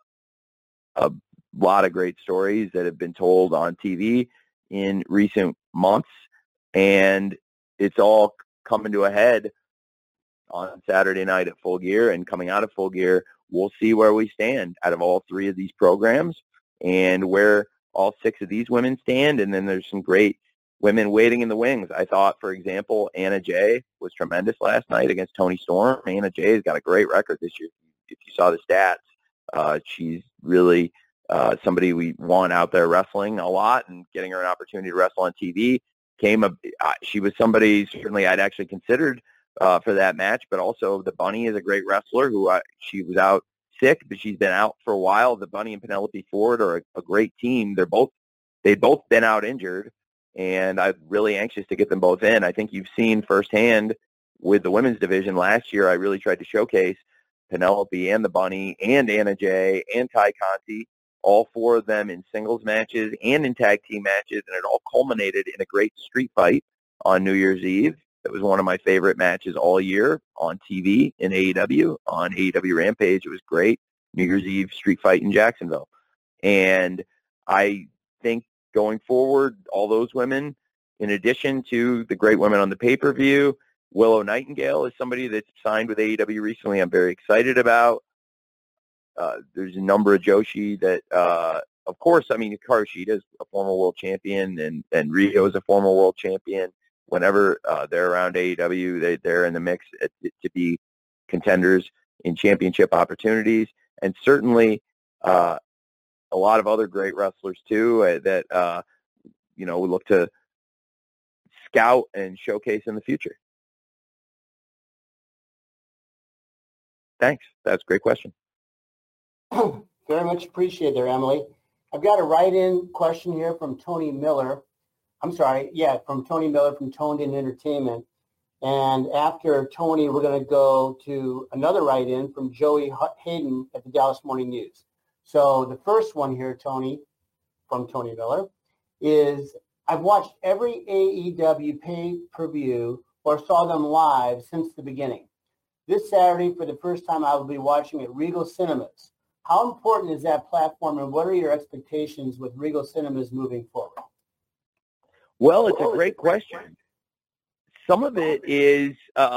lot of great stories that have been told on TV in recent months, and it's all coming to a head on Saturday night at Full Gear. And coming out of Full Gear, we'll see where we stand out of all three of these programs and where all six of these women stand. And then there's some great women waiting in the wings. I thought, for example, Anna Jay was tremendous last night against Toni Storm. Anna Jay has got a great record this year. If you saw the stats, she's really somebody we want out there wrestling a lot, and getting her an opportunity to wrestle on TV she was somebody certainly I'd actually considered for that match, but also the Bunny is a great wrestler who she was out sick, but she's been out for a while. The Bunny and Penelope Ford are a great team. They've both been out injured, and I'm really anxious to get them both in. I think you've seen firsthand with the women's division last year, I really tried to showcase Penelope and the Bunny and Anna Jay and Ty Conti, all four of them in singles matches and in tag team matches, and it all culminated in a great street fight on New Year's Eve. It was one of my favorite matches all year on TV in AEW. On AEW Rampage, it was great. New Year's Eve street fight in Jacksonville. And I think going forward, all those women in addition to the great women on the pay-per-view, Willow Nightingale is somebody that's signed with AEW recently. I'm very excited about. There's a number of Joshi that, of course, I mean, Hikaru Shida is a former world champion, and Rio is a former world champion. Whenever they're around AEW, they're in the mix to be contenders in championship opportunities, and certainly a lot of other great wrestlers too that we look to scout and showcase in the future. Thanks. That's a great question. Very much appreciated there, Emily. I've got a write-in question here from Tony Miller. From Tony Miller from Toned In Entertainment. And after Tony, we're going to go to another write-in from Joey Hayden at the Dallas Morning News. So the first one here, Tony, from Tony Miller, is I've watched every AEW pay-per-view or saw them live since the beginning. This Saturday, for the first time, I will be watching at Regal Cinemas. How important is that platform, and what are your expectations with Regal Cinemas moving forward? Well, it's a great question. Some of it is,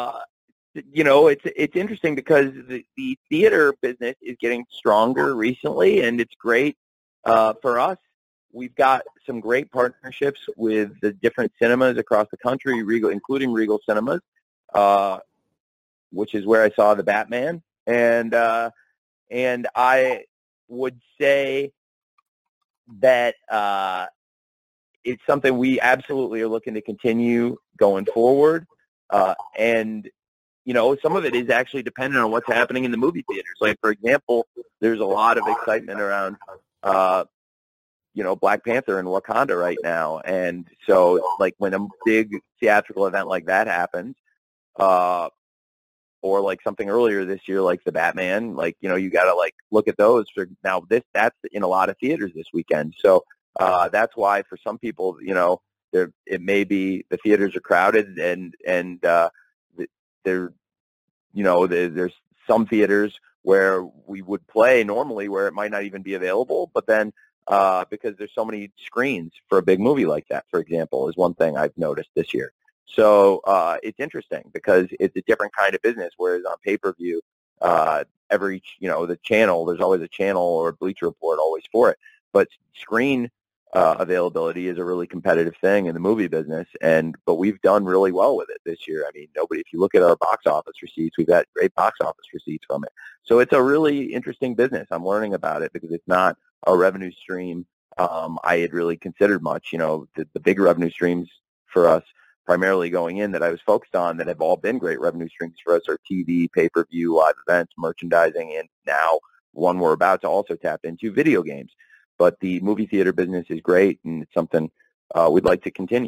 it's interesting because the theater business is getting stronger recently, and it's great for us. We've got some great partnerships with the different cinemas across the country, including Regal Cinemas, which is where I saw the Batman. And I would say that it's something we absolutely are looking to continue going forward. And some of it is actually dependent on what's happening in the movie theaters. Like, for example, there's a lot of excitement around, Black Panther and Wakanda right now. And so, like, when a big theatrical event like that happens, or like something earlier this year, like the Batman, you got to look at those. Now that's in a lot of theaters this weekend. So that's why for some people, it may be the theaters are crowded and there's some theaters where we would play normally where it might not even be available, but then because there's so many screens for a big movie like that, for example, is one thing I've noticed this year. So it's interesting because it's a different kind of business, whereas on pay-per-view, the channel, there's always a channel or Bleacher Report always for it. But screen availability is a really competitive thing in the movie business, but we've done really well with it this year. I mean, if you look at our box office receipts, we've got great box office receipts from it. So it's a really interesting business. I'm learning about it because it's not a revenue stream I had really considered much. The big revenue streams for us primarily going in that I was focused on that have all been great revenue streams for us are TV, pay-per-view, live events, merchandising, and now one we're about to also tap into, video games. But the movie theater business is great, and it's something we'd like to continue.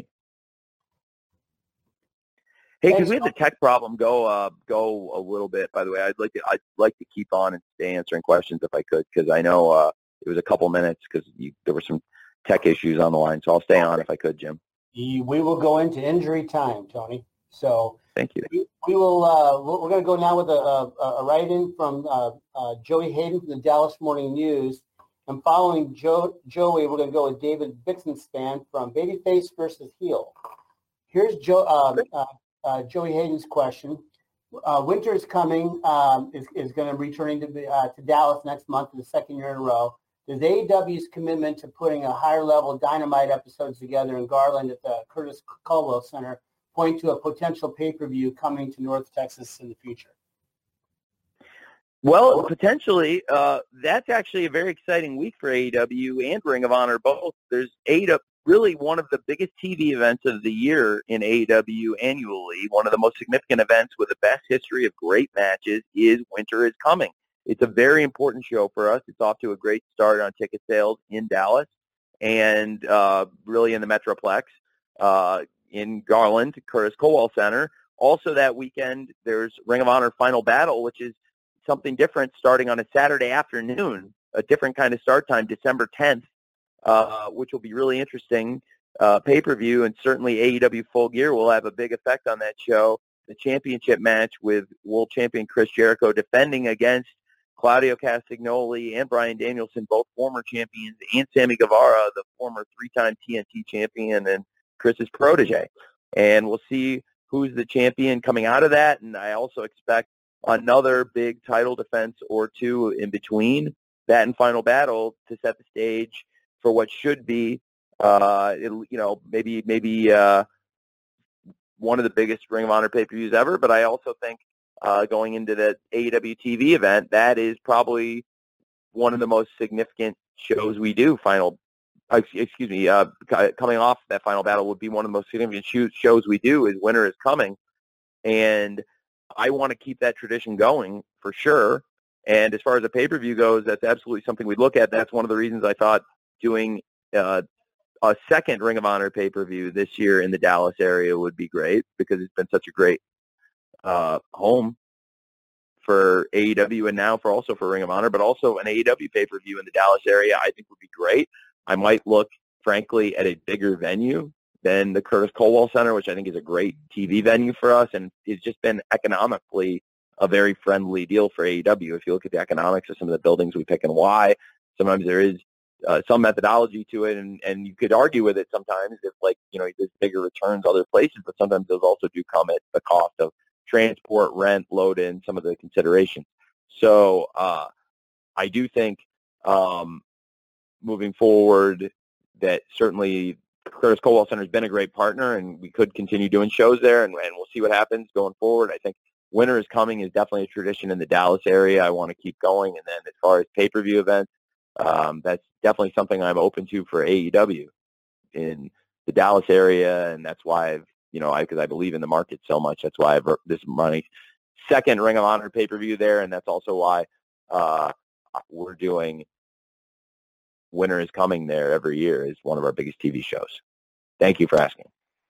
Hey, because we had the tech problem go a little bit, by the way. I'd like to keep on and stay answering questions if I could, because I know it was a couple minutes because there were some tech issues on the line. So I'll stay on if I could, Jim. We will go into injury time, Tony. So thank you. We will. We're going to go now with a write-in from Joey Hayden from the Dallas Morning News, and following Joey, we're going to go with David Bixenspan from Babyface versus Heel. Here's Joey Hayden's question. Winter is coming. Is going to returning to Dallas next month for the second year in a row. Does AEW's commitment to putting a higher level Dynamite episodes together in Garland at the Curtis Culwell Center point to a potential pay-per-view coming to North Texas in the future? Well, potentially. That's actually a very exciting week for AEW and Ring of Honor both. There's AEW, really one of the biggest TV events of the year in AEW annually. One of the most significant events with the best history of great matches is Winter is Coming. It's a very important show for us. It's off to a great start on ticket sales in Dallas and really in the Metroplex, in Garland, Curtis Culwell Center. Also that weekend, there's Ring of Honor Final Battle, which is something different starting on a Saturday afternoon, a different kind of start time, December 10th, which will be really interesting pay-per-view, and certainly AEW Full Gear will have a big effect on that show. The championship match with world champion Chris Jericho defending against Claudio Castagnoli and Bryan Danielson, both former champions, and Sammy Guevara, the former three-time TNT champion and Chris's protege. And we'll see who's the champion coming out of that. And I also expect another big title defense or two in between that and Final Battle to set the stage for what should be, maybe one of the biggest Ring of Honor pay-per-views ever. But I also think going into the AEW TV event, that is probably one of the most significant shows we do. Coming off that Final Battle would be one of the most significant shows we do is Winter is Coming. And I want to keep that tradition going for sure. And as far as the pay-per-view goes, that's absolutely something we'd look at. That's one of the reasons I thought doing a second Ring of Honor pay-per-view this year in the Dallas area would be great, because it's been such a great home for AEW and now for Ring of Honor, but also an AEW pay-per-view in the Dallas area I think would be great. I might look, frankly, at a bigger venue than the Curtis Colwell Center, which I think is a great TV venue for us, and it's just been economically a very friendly deal for AEW. If you look at the economics of some of the buildings we pick and why, sometimes there is some methodology to it, and you could argue with it sometimes if, there's bigger returns other places, but sometimes those also do come at the cost of transport, rent, load in, some of the considerations. So I do think moving forward that certainly Curtis Colwell Center has been a great partner, and we could continue doing shows there, and we'll see what happens going forward. I think Winter is Coming is definitely a tradition in the Dallas area I want to keep going. And then as far as pay-per-view events, that's definitely something I'm open to for AEW in the Dallas area, and that's why because I believe in the market so much. That's why this is my second Ring of Honor pay-per-view there, and that's also why we're doing Winter is Coming there every year is one of our biggest TV shows. Thank you for asking.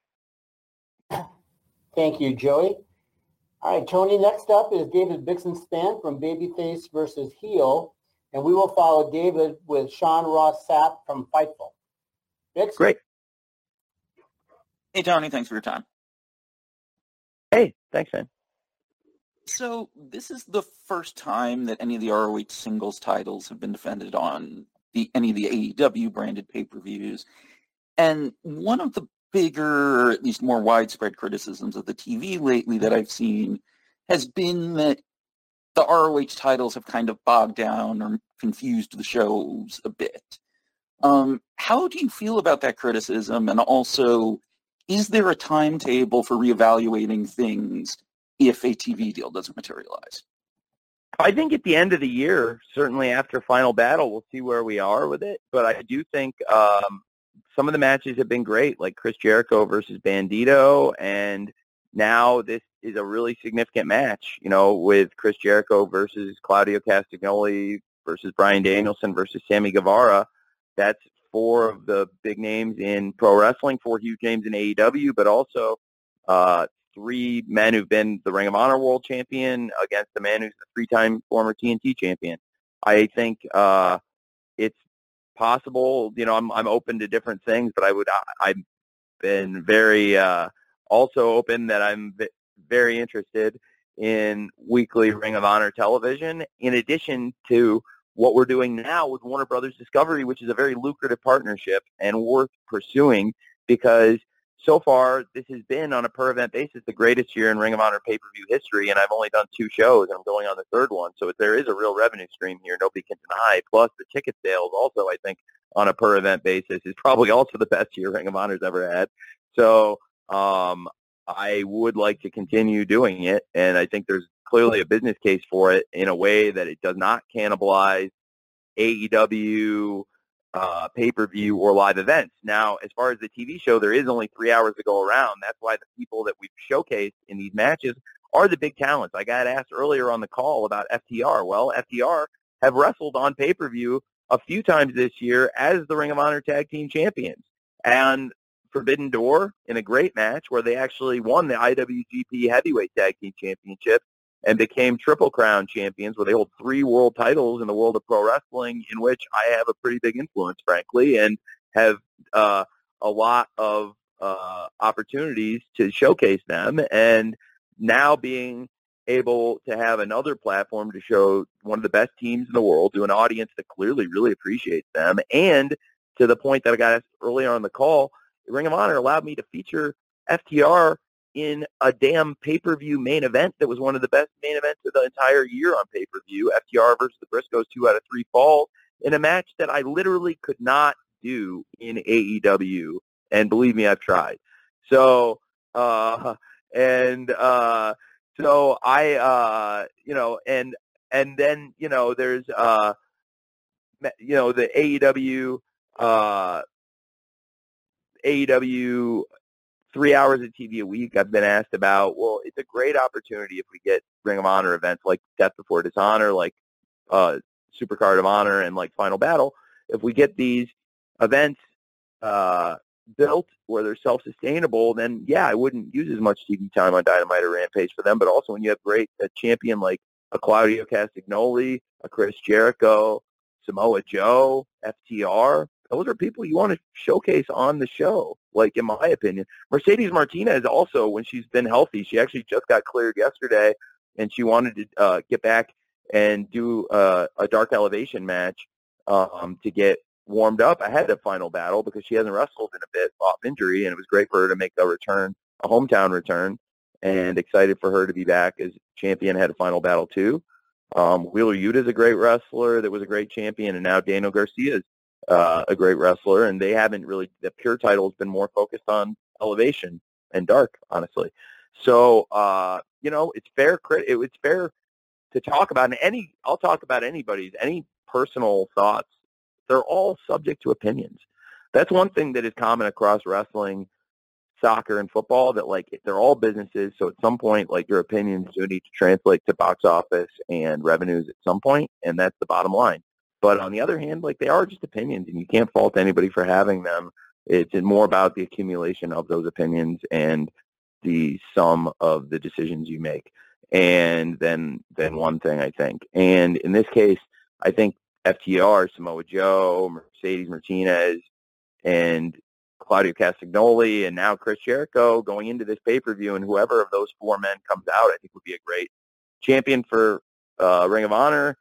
Thank you, Joey. All right, Tony, next up is David Bixenspan from Babyface versus Heel, and we will follow David with Sean Ross Sapp from Fightful. Bix? Great. Hey, Tony, thanks for your time. Hey, thanks, man. So this is the first time that any of the ROH singles titles have been defended on any of the AEW branded pay-per-views. And one of the bigger, or at least more widespread criticisms of the TV lately that I've seen has been that the ROH titles have kind of bogged down or confused the shows a bit. How do you feel about that criticism? And also, is there a timetable for reevaluating things if a TV deal doesn't materialize? I think at the end of the year, certainly after Final Battle, we'll see where we are with it. But I do think some of the matches have been great, like Chris Jericho versus Bandito, and now this is a really significant match, with Chris Jericho versus Claudio Castagnoli versus Bryan Danielson versus Sammy Guevara. That's four of the big names in pro wrestling, four huge names in AEW, but also three men who've been the Ring of Honor World Champion against the man who's the three-time former TNT champion. I think it's possible. I'm open to different things, but I've been very also open that I'm very interested in weekly Ring of Honor television, in addition to what we're doing now with Warner Brothers Discovery, which is a very lucrative partnership and worth pursuing, because so far this has been, on a per-event basis, the greatest year in Ring of Honor pay-per-view history, and I've only done 2 shows, and I'm going on the third one. So there is a real revenue stream here nobody can deny. Plus, the ticket sales also, I think, on a per-event basis is probably also the best year Ring of Honor's ever had. So I would like to continue doing it, and I think there's clearly a business case for it in a way that it does not cannibalize AEW pay-per-view or live events. Now, as far as the TV show, there is only 3 hours to go around. That's why the people that we've showcased in these matches are the big talents. I got asked earlier on the call about FTR. Well, FTR have wrestled on pay-per-view a few times this year as the Ring of Honor Tag Team Champions. And Forbidden Door in a great match where they actually won the IWGP Heavyweight Tag Team Championship and became Triple Crown champions, where they hold 3 world titles in the world of pro wrestling, in which I have a pretty big influence, frankly, and have a lot of opportunities to showcase them. And now being able to have another platform to show one of the best teams in the world to an audience that clearly really appreciates them, and to the point that I got asked earlier on the call, Ring of Honor allowed me to feature FTR in a damn pay-per-view main event that was one of the best main events of the entire year on pay-per-view, FTR versus the Briscoes 2 out of 3 falls, in a match that I literally could not do in AEW. And believe me, I've tried. So, so I, and then, there's, the AEW 3 hours of TV a week I've been asked about. Well, it's a great opportunity if we get Ring of Honor events like Death Before Dishonor, like Supercard of Honor, and like Final Battle. If we get these events built where they're self-sustainable, then yeah, I wouldn't use as much TV time on Dynamite or Rampage for them. But also when you have a champion like a Claudio Castagnoli, a Chris Jericho, Samoa Joe, FTR, those are people you want to showcase on the show, like, in my opinion. Mercedes Martinez also, when she's been healthy, she actually just got cleared yesterday, and she wanted to get back and do a Dark Elevation match to get warmed up ahead of Final Battle, because she hasn't wrestled in a bit off injury, and it was great for her to make a return, a hometown return, and excited for her to be back as champion ahead of Final Battle 2. Wheeler Yuta's a great wrestler that was a great champion, and now Daniel Garcia's a great wrestler, and they haven't really, the pure title has been more focused on Elevation and Dark, honestly. So, it's fair. It's fair to talk about, and I'll talk about any personal thoughts. They're all subject to opinions. That's one thing that is common across wrestling, soccer, and football, that, like, they're all businesses. So at some point, like, your opinions do need to translate to box office and revenues at some point, and that's the bottom line. But on the other hand, like, they are just opinions, and you can't fault anybody for having them. It's more about the accumulation of those opinions and the sum of the decisions you make. And then one thing, I think. And in this case, I think FTR, Samoa Joe, Mercedes Martinez, and Claudio Castagnoli, and now Chris Jericho going into this pay-per-view, and whoever of those 4 men comes out, I think would be a great champion for Ring of Honor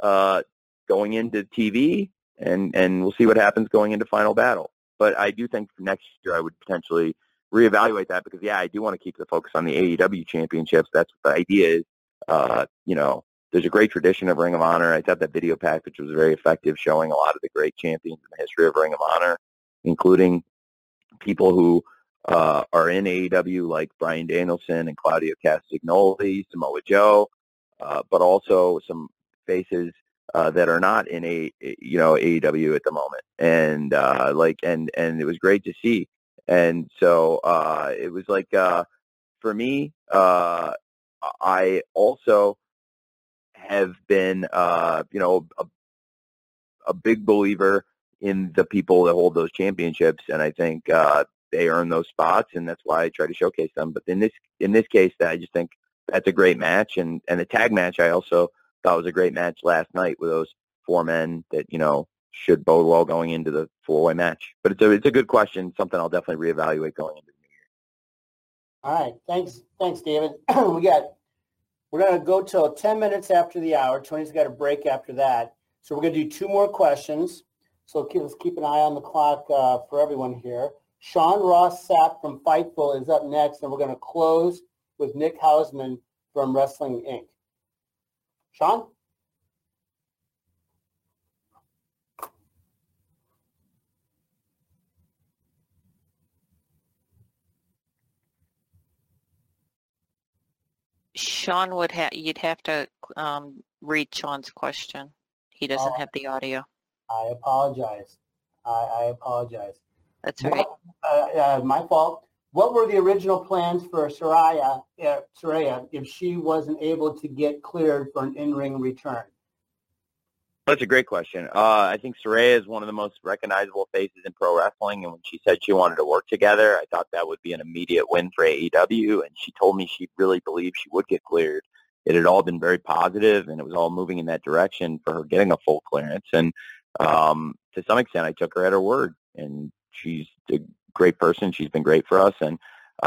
going into TV, and we'll see what happens going into Final Battle. But I do think for next year I would potentially reevaluate that, because, yeah, I do want to keep the focus on the AEW championships. That's what the idea is. There's a great tradition of Ring of Honor. I thought that video package was very effective, showing a lot of the great champions in the history of Ring of Honor, including people who are in AEW, like Bryan Danielson and Claudio Castagnoli, Samoa Joe, but also some faces that are not in AEW at the moment, and and it was great to see. And so it was like, for me, I also have been a big believer in the people that hold those championships, and I think they earn those spots, and that's why I try to showcase them. But in this case, I just think that's a great match, and the tag match I also thought was a great match last night with those 4 men that should bode well going into the 4-way match. But it's a good question, something I'll definitely reevaluate going into the new year. All right, thanks, David. We're going to go till 10 minutes after the hour. Tony's got a break after that. So we're going to do 2 more questions. So let's keep an eye on the clock for everyone here. Sean Ross Sapp from Fightful is up next, and we're going to close with Nick Hausman from Wrestling Inc. Sean? Sean you'd have to read Sean's question. He doesn't have the audio. I apologize. I apologize. That's all right. My fault. What were the original plans for Saraya if she wasn't able to get cleared for an in-ring return? That's a great question. I think Saraya is one of the most recognizable faces in pro wrestling, and when she said she wanted to work together, I thought that would be an immediate win for AEW, and she told me she really believed she would get cleared. It had all been very positive, and it was all moving in that direction for her getting a full clearance, and to some extent, I took her at her word, and she's a great person. She's been great for us, and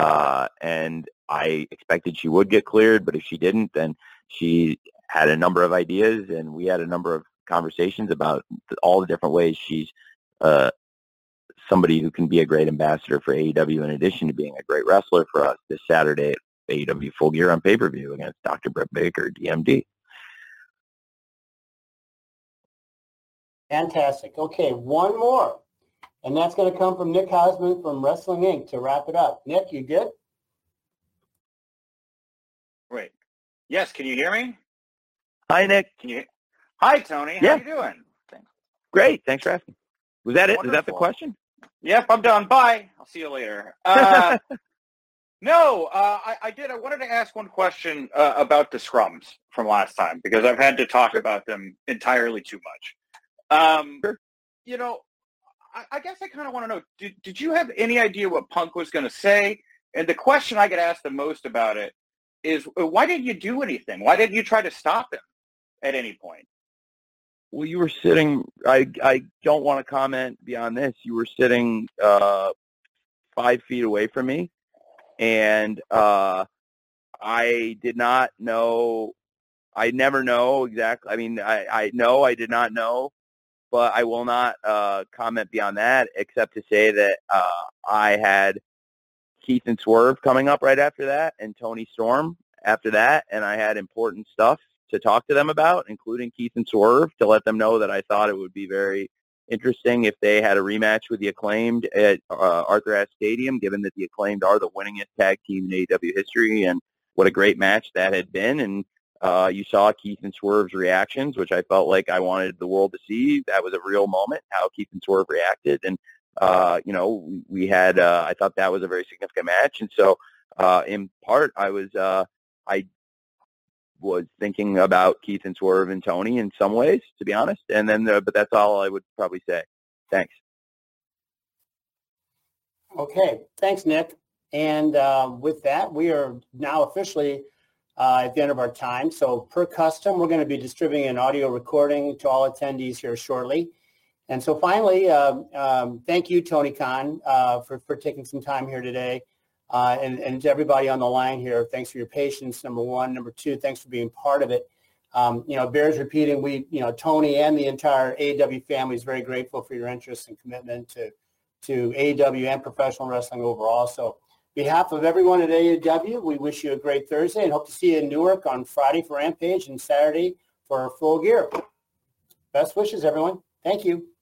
I expected she would get cleared, but if she didn't, then she had a number of ideas, and we had a number of conversations about all the different ways she's somebody who can be a great ambassador for AEW in addition to being a great wrestler for us this Saturday at AEW Full Gear on pay-per-view against Dr. Britt Baker, DMD. Fantastic. Okay, one more. And that's going to come from Nick Hausman from Wrestling Inc. to wrap it up. Nick, you good? Wait. Yes, can you hear me? Hi, Nick. Hi, Tony. How Yeah. you doing? Great. Thanks for asking. Was that it? Wonderful. Is that the question? Yep, I'm done. Bye. I'll see you later. No, I did. I wanted to ask one question about the scrums from last time because I've had to talk about them entirely too much. Sure. You know, I guess I kind of want to know, did you have any idea what Punk was going to say? And the question I get asked the most about it is, why didn't you do anything? Why didn't you try to stop him at any point? Well, you were sitting, I don't want to comment beyond this. You were sitting 5 feet away from me, and I did not know, I never know exactly. I mean, I know I did not know, but I will not comment beyond that except to say that I had Keith and Swerve coming up right after that and Tony Storm after that, and I had important stuff to talk to them about, including Keith and Swerve, to let them know that I thought it would be very interesting if they had a rematch with the Acclaimed at Arthur Ashe Stadium, given that the Acclaimed are the winningest tag team in AEW history, and what a great match that had been. And you saw Keith and Swerve's reactions, which I felt like I wanted the world to see. That was a real moment, how Keith and Swerve reacted. And, you know, we had, I thought that was a very significant match. And so, in part, I was thinking about Keith and Swerve and Tony in some ways, to be honest. And then, but that's all I would probably say. Thanks. Okay, thanks, Nick. And with that, we are now officially at the end of our time. So per custom, we're going to be distributing an audio recording to all attendees here shortly. And so finally, thank you, Tony Khan, for taking some time here today. And to everybody on the line here, thanks for your patience, number one. Number two, thanks for being part of it. You know, bears repeating, Tony and the entire AEW family is very grateful for your interest and commitment to AEW and professional wrestling overall. So on behalf of everyone at AEW, we wish you a great Thursday and hope to see you in Newark on Friday for Rampage and Saturday for Full Gear. Best wishes, everyone. Thank you.